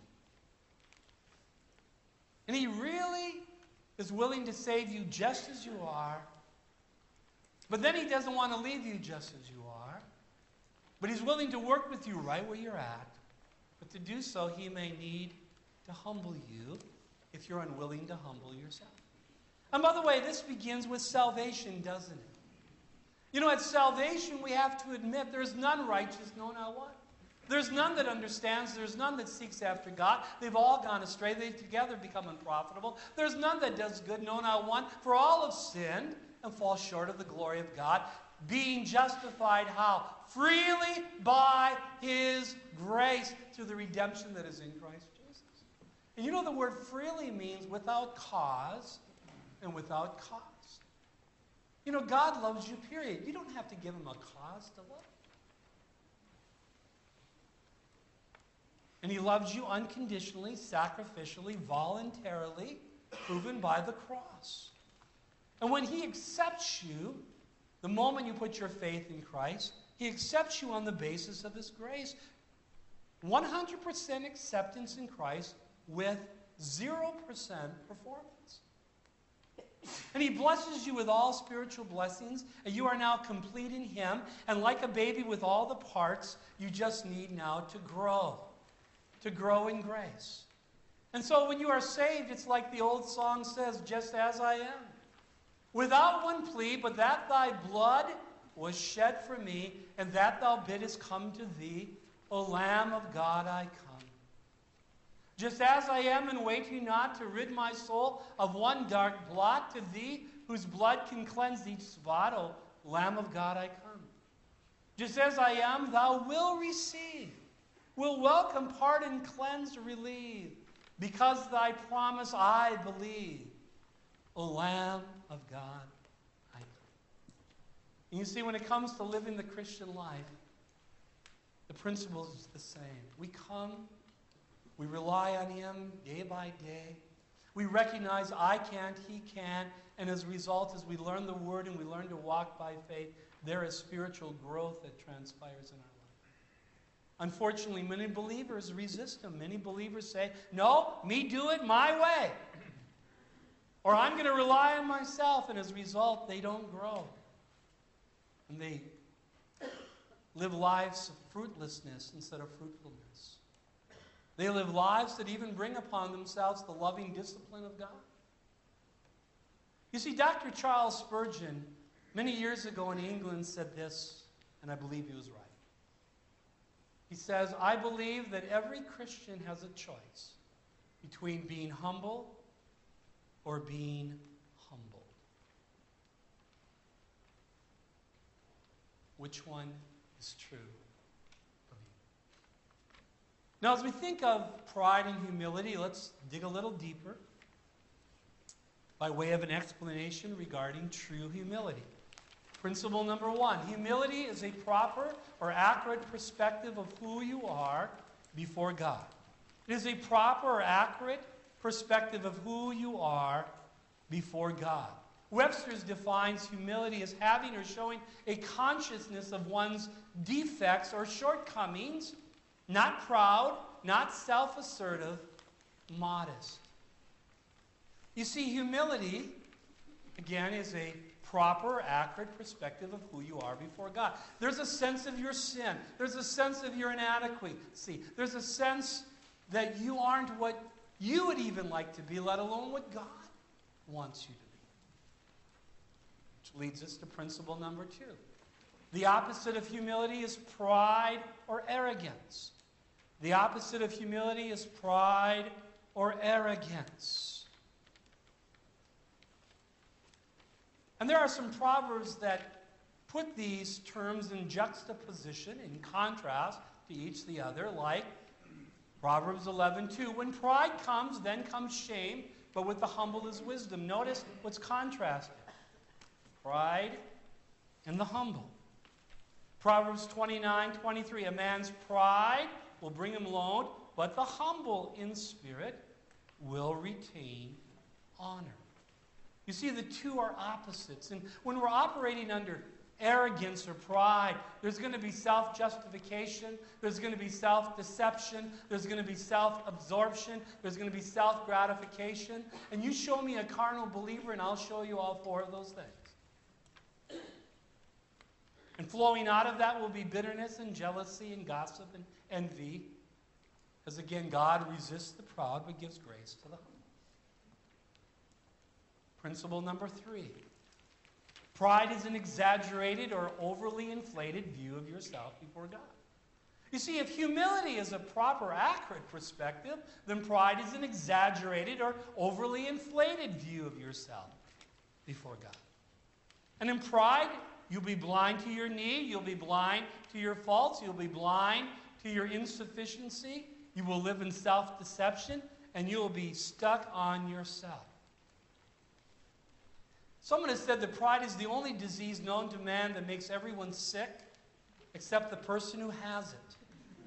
And he really is willing to save you just as you are. But then he doesn't want to leave you just as you are. But he's willing to work with you right where you're at. But to do so, he may need to humble you if you're unwilling to humble yourself. And by the way, this begins with salvation, doesn't it? You know, at salvation, we have to admit there's none righteous, no, not one. There's none that understands. There's none that seeks after God. They've all gone astray. They've together become unprofitable. There's none that does good, no, not one. For all have sinned and fall short of the glory of God, being justified how? Freely by his grace through the redemption that is in Christ Jesus. And you know the word freely means without cause and without cost. You know, God loves you, period. You don't have to give him a cause to love. And he loves you unconditionally, sacrificially, voluntarily, proven by the cross. And when he accepts you, the moment you put your faith in Christ, he accepts you on the basis of his grace. 100% acceptance in Christ with 0% performance. And he blesses you with all spiritual blessings, and you are now complete in him. And like a baby with all the parts, you just need now to grow in grace. And so when you are saved, it's like the old song says, just as I am. Without one plea, but that thy blood was shed for me, and that thou biddest come to thee, O Lamb of God, I come. Just as I am, and wait ye not to rid my soul of one dark blot, to thee, whose blood can cleanse each spot, O Lamb of God, I come. Just as I am, thou will receive, will welcome, pardon, cleanse, relieve, because thy promise I believe, O Lamb of God, I come. And you see, when it comes to living the Christian life, the principle is the same. We come, we rely on him day by day. We recognize I can't, he can, and as a result, as we learn the word and we learn to walk by faith, there is spiritual growth that transpires in our life. Unfortunately, many believers resist him. Many believers say, no, me do it my way. Or I'm going to rely on myself, and as a result, they don't grow. And they live lives of fruitlessness instead of fruitfulness. They live lives that even bring upon themselves the loving discipline of God. You see, Dr. Charles Spurgeon, many years ago in England, said this, and I believe he was right. He says, I believe that every Christian has a choice between being humble or being humbled. Which one is true of you? Now, as we think of pride and humility, let's dig a little deeper by way of an explanation regarding true humility. Principle number one, humility is a proper or accurate perspective of who you are before God. It is a proper or accurate perspective of who you are before God. Webster's defines humility as having or showing a consciousness of one's defects or shortcomings, not proud, not self-assertive, modest. You see, humility, again, is a proper, accurate perspective of who you are before God. There's a sense of your sin. There's a sense of your inadequacy. There's a sense that you aren't what you would even like to be, let alone what God wants you to be. Which leads us to principle number two. The opposite of humility is pride or arrogance. The opposite of humility is pride or arrogance. And there are some proverbs that put these terms in juxtaposition, in contrast to each the other, like Proverbs 11:2. When pride comes, then comes shame, but with the humble is wisdom. Notice what's contrasted. Pride and the humble. Proverbs 29:23. A man's pride will bring him low, but the humble in spirit will retain honor. You see, the two are opposites. And when we're operating under arrogance or pride, there's going to be self-justification, there's going to be self-deception, there's going to be self-absorption, there's going to be self-gratification. And you show me a carnal believer, and I'll show you all four of those things. And flowing out of that will be bitterness and jealousy and gossip and envy. Because again, God resists the proud but gives grace to the humble. Principle number three. Pride is an exaggerated or overly inflated view of yourself before God. You see, if humility is a proper, accurate perspective, then pride is an exaggerated or overly inflated view of yourself before God. And in pride, you'll be blind to your need, you'll be blind to your faults, you'll be blind to your insufficiency, you will live in self-deception, and you will be stuck on yourself. Someone has said that pride is the only disease known to man that makes everyone sick except the person who has it.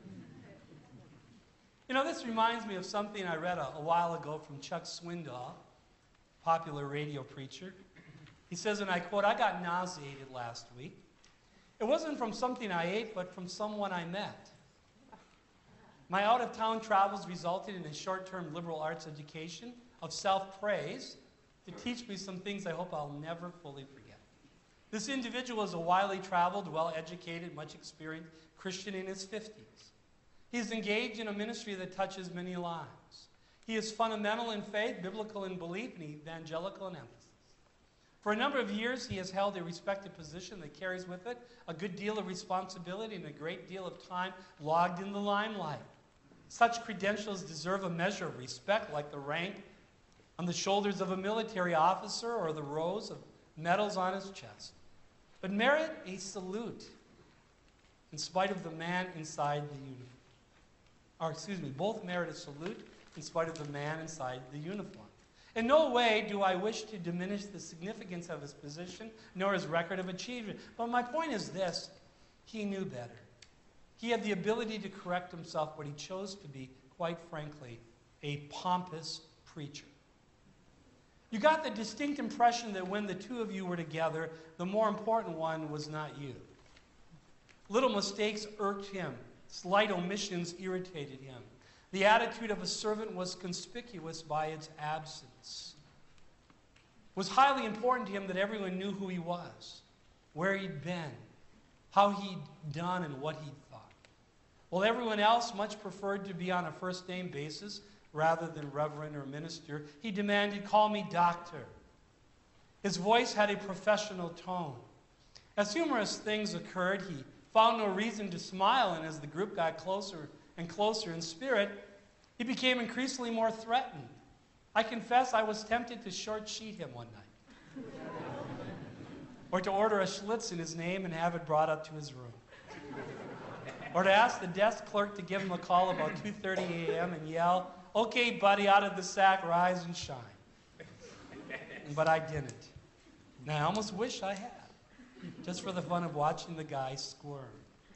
You know, this reminds me of something I read a while ago from Chuck Swindoll, popular radio preacher. He says, and I quote, I got nauseated last week. It wasn't from something I ate, but from someone I met. My out-of-town travels resulted in a short-term liberal arts education of self-praise, to teach me some things I hope I'll never fully forget. This individual is a widely traveled, well-educated, much experienced Christian in his 50s. He is engaged in a ministry that touches many lives. He is fundamental in faith, biblical in belief, and evangelical in emphasis. For a number of years, he has held a respected position that carries with it a good deal of responsibility and a great deal of time logged in the limelight. Such credentials deserve a measure of respect, like the rank on the shoulders of a military officer or the rows of medals on his chest, but merit a salute in spite of the man inside the uniform. Both merit a salute in spite of the man inside the uniform. In no way do I wish to diminish the significance of his position, nor his record of achievement. But my point is this: he knew better. He had the ability to correct himself, but he chose to be, quite frankly, a pompous preacher. You got the distinct impression that when the two of you were together, the more important one was not you. Little mistakes irked him. Slight omissions irritated him. The attitude of a servant was conspicuous by its absence. It was highly important to him that everyone knew who he was, where he'd been, how he'd done, and what he'd thought. While everyone else much preferred to be on a first-name basis rather than reverend or minister, he demanded, "Call me doctor." His voice had a professional tone. As humorous things occurred, he found no reason to smile, and as the group got closer and closer in spirit, he became increasingly more threatened. I confess I was tempted to short-sheet him one night, or to order a Schlitz in his name and have it brought up to his room, or to ask the desk clerk to give him a call about 2:30 a.m. and yell, "Okay, buddy, out of the sack, rise and shine." But I didn't. And I almost wish I had, just for the fun of watching the guy squirm.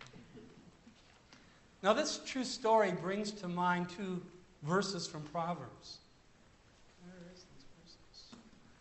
Now, this true story brings to mind two verses from Proverbs. Where is these verses?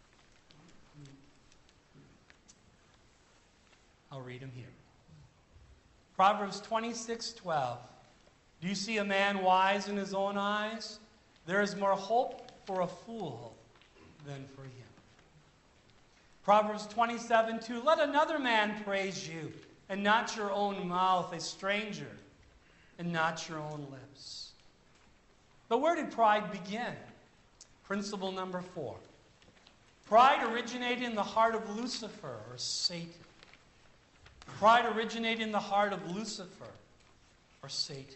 I'll read them here. Proverbs 26:12. Do you see a man wise in his own eyes? There is more hope for a fool than for him. Proverbs 27:2. Let another man praise you, and not your own mouth, a stranger, and not your own lips. But where did pride begin? Principle number 4. Pride originated in the heart of Lucifer, or Satan. Pride originated in the heart of Lucifer, or Satan.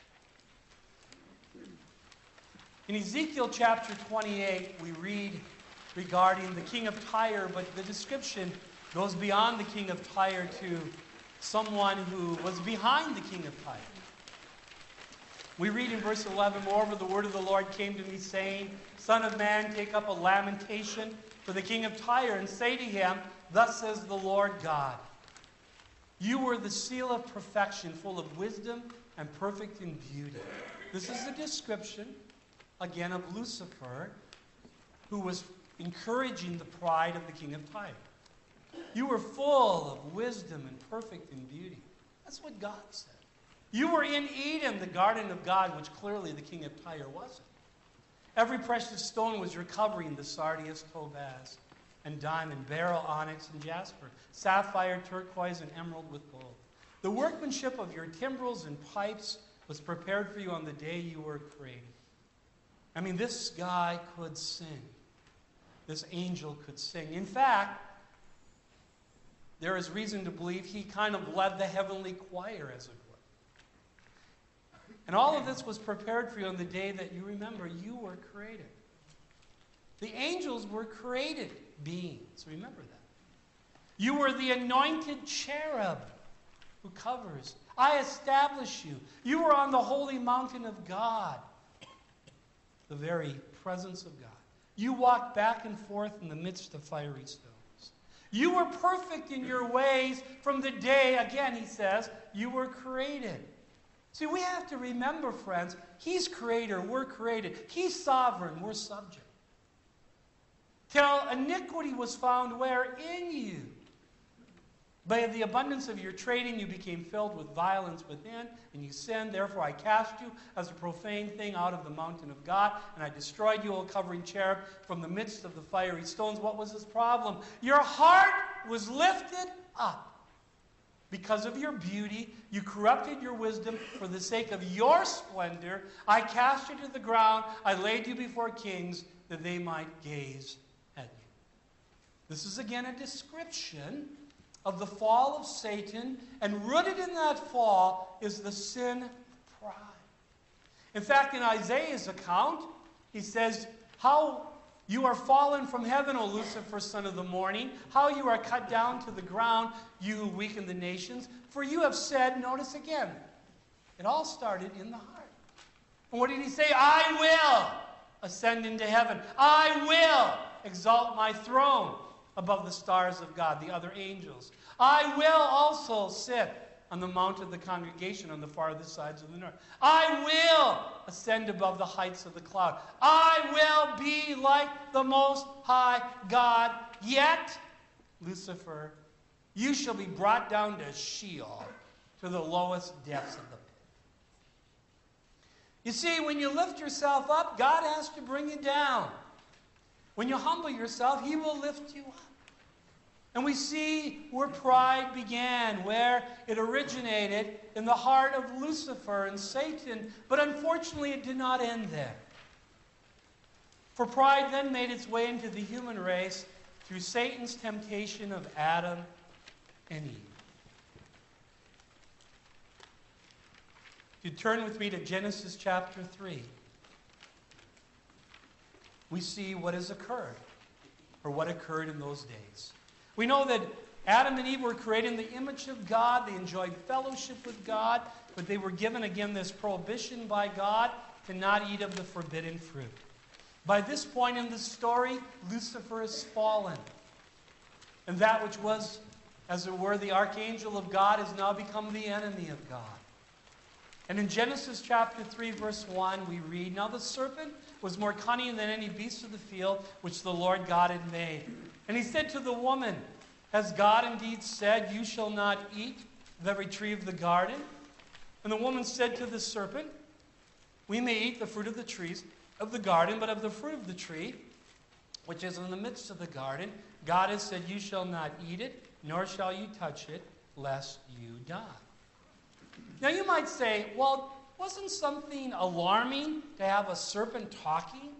In Ezekiel chapter 28, we read regarding the king of Tyre, but the description goes beyond the king of Tyre to someone who was behind the king of Tyre. We read in verse 11, "Moreover, the word of the Lord came to me, saying, Son of man, take up a lamentation for the king of Tyre, and say to him, Thus says the Lord God, you were the seal of perfection, full of wisdom and perfect in beauty." This is a description, again, of Lucifer, who was encouraging the pride of the king of Tyre. You were full of wisdom and perfect in beauty. That's what God said. You were in Eden, the garden of God, which clearly the king of Tyre wasn't. Every precious stone was your covering: the sardius, topaz, and diamond, beryl, onyx, and jasper, sapphire, turquoise, and emerald with gold. The workmanship of your timbrels and pipes was prepared for you on the day you were created. I mean, this guy could sing. This angel could sing. In fact, there is reason to believe he kind of led the heavenly choir, as it were. And all of this was prepared for you on the day that you remember you were created. The angels were created beings. Remember that. You were the anointed cherub who covers. I establish you. You were on the holy mountain of God, the very presence of God. You walked back and forth in the midst of fiery stones. You were perfect in your ways from the day, again, he says, you were created. See, we have to remember, friends, he's creator, we're created. He's sovereign, we're subject. Till iniquity was found where? In you. By the abundance of your trading, you became filled with violence within, and you sinned. Therefore, I cast you as a profane thing out of the mountain of God, and I destroyed you, O covering cherub, from the midst of the fiery stones. What was his problem? Your heart was lifted up. Because of your beauty, you corrupted your wisdom for the sake of your splendor. I cast you to the ground. I laid you before kings that they might gaze at you. This is again a description of the fall of Satan, and rooted in that fall is the sin of pride. In fact, in Isaiah's account, he says, how you are fallen from heaven, O Lucifer, son of the morning. How you are cut down to the ground, you who weaken the nations. For you have said, notice again, it all started in the heart. And what did he say? I will ascend into heaven. I will exalt my throne above the stars of God, the other angels. I will also sit on the mount of the congregation on the farthest sides of the north. I will ascend above the heights of the cloud. I will be like the Most High God. Yet, Lucifer, you shall be brought down to Sheol, to the lowest depths of the pit. You see, when you lift yourself up, God has to bring you down. When you humble yourself, He will lift you up. And we see where pride began, where it originated in the heart of Lucifer and Satan. But unfortunately, it did not end there. For pride then made its way into the human race through Satan's temptation of Adam and Eve. If you turn with me to Genesis chapter 3, we see what has occurred, or what occurred in those days. We know that Adam and Eve were created in the image of God. They enjoyed fellowship with God, but they were given again this prohibition by God to not eat of the forbidden fruit. By this point in the story, Lucifer has fallen. And that which was, as it were, the archangel of God has now become the enemy of God. And in Genesis chapter 3, verse 1, we read, Now the serpent was more cunning than any beast of the field which the Lord God had made. And he said to the woman, Has God indeed said, You shall not eat of every tree of the garden? And the woman said to the serpent, We may eat the fruit of the trees of the garden, but of the fruit of the tree, which is in the midst of the garden, God has said, You shall not eat it, nor shall you touch it, lest you die. Now you might say, well, wasn't something alarming to have a serpent talking?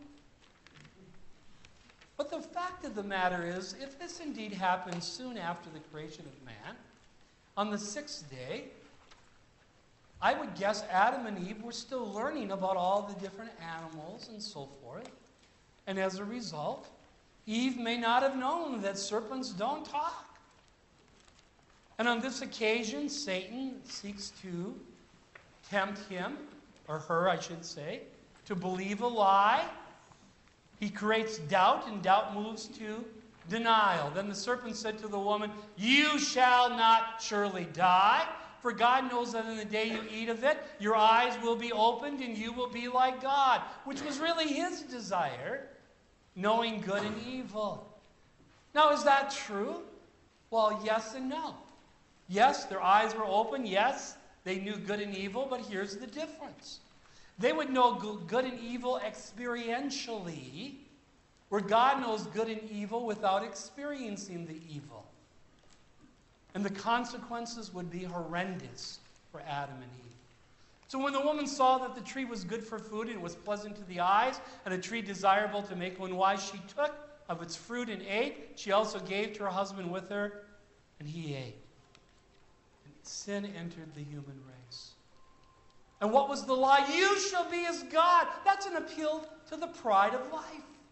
But the fact of the matter is, if this indeed happened soon after the creation of man, on the sixth day, I would guess Adam and Eve were still learning about all the different animals and so forth. And as a result, Eve may not have known that serpents don't talk. And on this occasion, Satan seeks to tempt him, or her, I should say, to believe a lie. He creates doubt, and doubt moves to denial. Then the serpent said to the woman, You shall not surely die, for God knows that in the day you eat of it, your eyes will be opened, and you will be like God, which was really his desire, knowing good and evil. Now, is that true? Well, yes and no. Yes, their eyes were open. Yes, they knew good and evil, but here's the difference. They would know good and evil experientially, where God knows good and evil without experiencing the evil. And the consequences would be horrendous for Adam and Eve. So when the woman saw that the tree was good for food and it was pleasant to the eyes, and a tree desirable to make one wise, she took of its fruit and ate. She also gave to her husband with her, and he ate. And sin entered the human race. And what was the lie? You shall be as God. That's an appeal to the pride of life.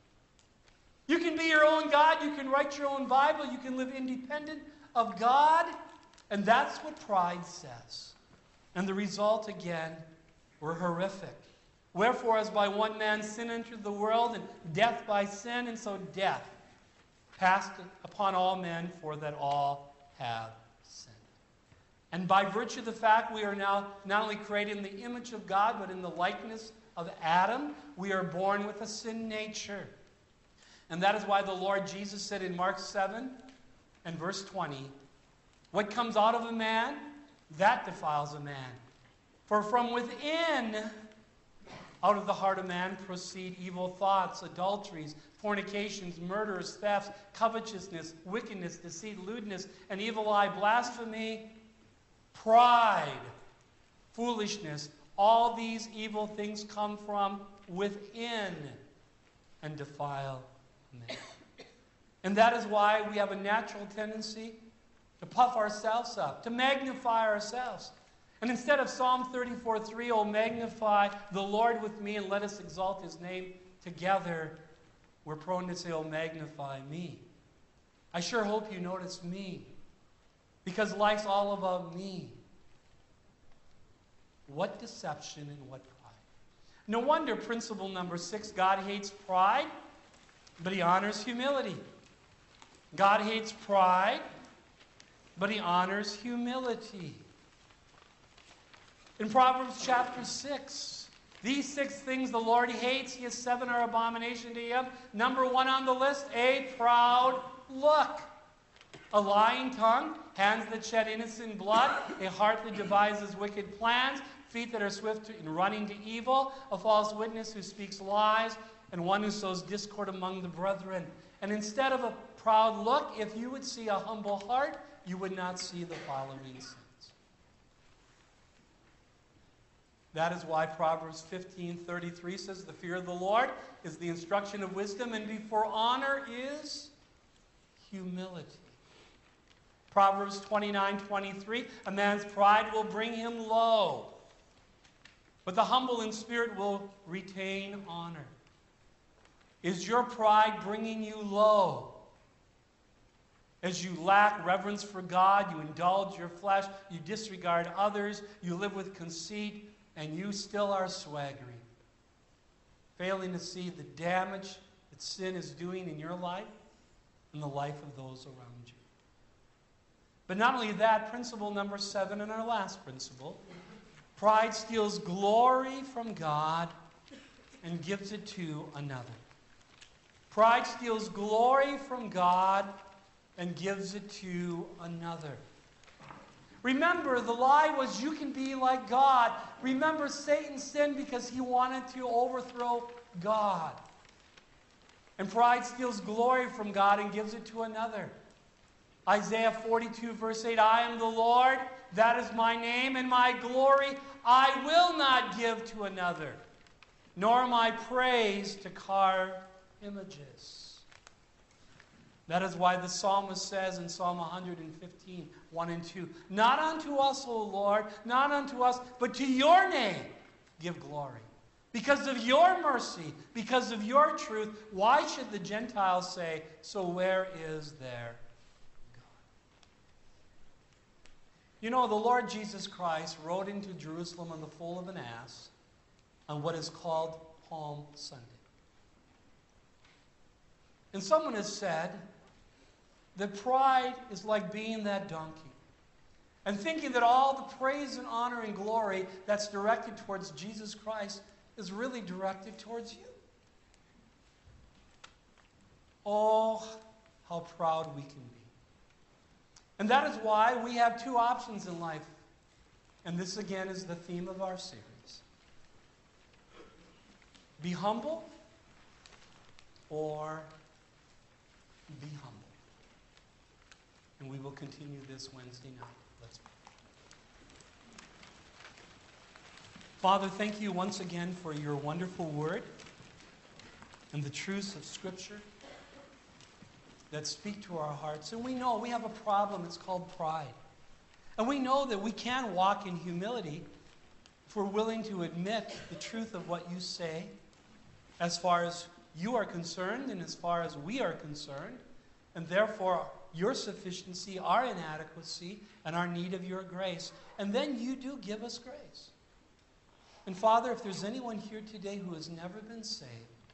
You can be your own God. You can write your own Bible. You can live independent of God. And that's what pride says. And the result, again, were horrific. Wherefore, as by one man sin entered the world, and death by sin, and so death passed upon all men, for that all have sinned. And by virtue of the fact we are now not only created in the image of God, but in the likeness of Adam, we are born with a sin nature. And that is why the Lord Jesus said in Mark 7 and verse 20, What comes out of a man, that defiles a man. For from within, out of the heart of man, proceed evil thoughts, adulteries, fornications, murders, thefts, covetousness, wickedness, deceit, lewdness, an evil eye, blasphemy, pride, foolishness. All these evil things come from within and defile man. And that is why we have a natural tendency to puff ourselves up, to magnify ourselves. And instead of Psalm 34:3, "Oh, magnify the Lord with me and let us exalt his name together," we're prone to say, "Oh, magnify me." I sure hope you notice me, because life's all about me. What deception and what pride. No wonder principle number 6, God hates pride, but he honors humility. God hates pride, but he honors humility. In Proverbs chapter 6, these 6 things the Lord hates. His 7 are abomination to him. Number 1 on the list, a proud look. A lying tongue, hands that shed innocent blood, a heart that devises wicked plans, feet that are swift in running to evil, a false witness who speaks lies, and one who sows discord among the brethren. And instead of a proud look, if you would see a humble heart, you would not see the following sins. That is why Proverbs 15:33 says, "The fear of the Lord is the instruction of wisdom, and before honor is humility." Proverbs 29:23, "A man's pride will bring him low, but the humble in spirit will retain honor." Is your pride bringing you low? As you lack reverence for God, you indulge your flesh, you disregard others, you live with conceit, and you still are swaggering, failing to see the damage that sin is doing in your life and the life of those around you. But not only that, principle number 7 and our last principle, pride steals glory from God and gives it to another. Pride steals glory from God and gives it to another. Remember, the lie was you can be like God. Remember, Satan sinned because he wanted to overthrow God. And pride steals glory from God and gives it to another. Isaiah 42, verse 8, "I am the Lord, that is my name, and my glory I will not give to another, nor my praise to carved images." That is why the psalmist says in Psalm 115, 1 and 2, "Not unto us, O Lord, not unto us, but to your name give glory. Because of your mercy, because of your truth, why should the Gentiles say, so where is their God?" You know, the Lord Jesus Christ rode into Jerusalem on the foal of an ass on what is called Palm Sunday. And someone has said that pride is like being that donkey and thinking that all the praise and honor and glory that's directed towards Jesus Christ is really directed towards you. Oh, how proud we can be. And that is why we have 2 options in life. And this again is the theme of our series. Be humble or be humble. And we will continue this Wednesday night. Let's pray. Father, thank you once again for your wonderful word and the truths of Scripture that speak to our hearts. And we know we have a problem. It's called pride. And we know that we can walk in humility if we're willing to admit the truth of what you say as far as you are concerned and as far as we are concerned. And therefore, your sufficiency, our inadequacy, and our need of your grace. And then you do give us grace. And Father, if there's anyone here today who has never been saved,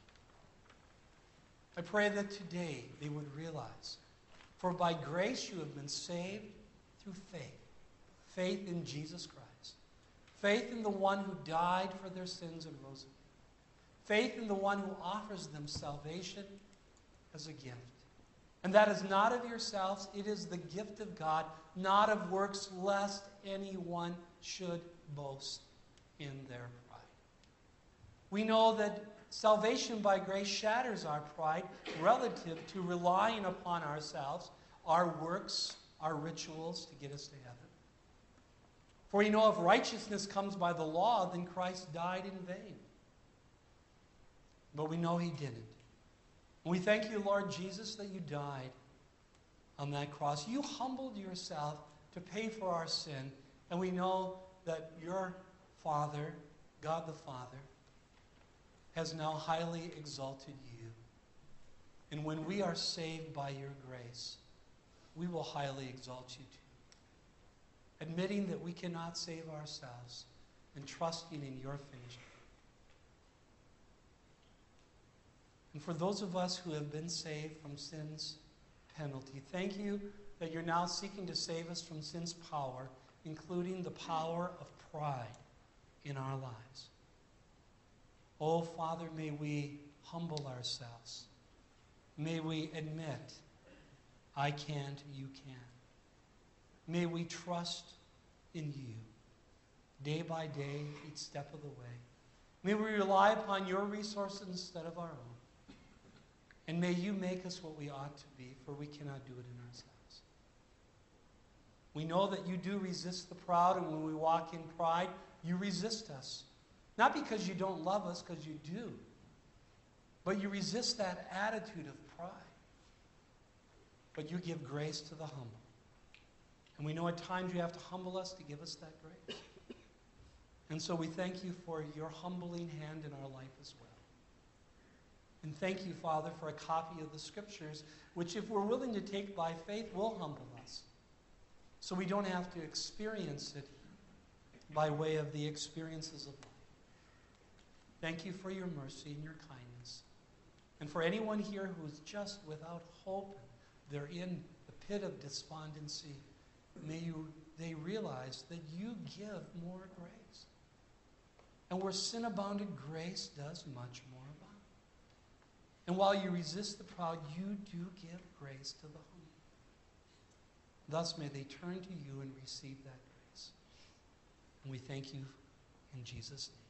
I pray that today they would realize, for by grace you have been saved through faith. Faith in Jesus Christ. Faith in the one who died for their sins and rose again. Faith in the one who offers them salvation as a gift. And that is not of yourselves, it is the gift of God, not of works, lest anyone should boast in their pride. We know that salvation by grace shatters our pride relative to relying upon ourselves, our works, our rituals to get us to heaven. For you know, if righteousness comes by the law, then Christ died in vain. But we know he didn't. And we thank you, Lord Jesus, that you died on that cross. You humbled yourself to pay for our sin. And we know that your Father, God the Father, has now highly exalted you. And when we are saved by your grace, we will highly exalt you too. Admitting that we cannot save ourselves and trusting in your finished work. And for those of us who have been saved from sin's penalty, thank you that you're now seeking to save us from sin's power, including the power of pride in our lives. Oh, Father, may we humble ourselves. May we admit, I can't, you can. May we trust in you, day by day, each step of the way. May we rely upon your resources instead of our own. And may you make us what we ought to be, for we cannot do it in ourselves. We know that you do resist the proud, and when we walk in pride, you resist us. Not because you don't love us, because you do. But you resist that attitude of pride. But you give grace to the humble. And we know at times you have to humble us to give us that grace. And so we thank you for your humbling hand in our life as well. And thank you, Father, for a copy of the Scriptures, which if we're willing to take by faith, will humble us. So we don't have to experience it by way of the experiences of life. Thank you for your mercy and your kindness. And for anyone here who's just without hope, they're in the pit of despondency, may they realize that you give more grace. And where sin abounded, grace does much more abound. And while you resist the proud, you do give grace to the humble. Thus may they turn to you and receive that grace. And we thank you in Jesus' name.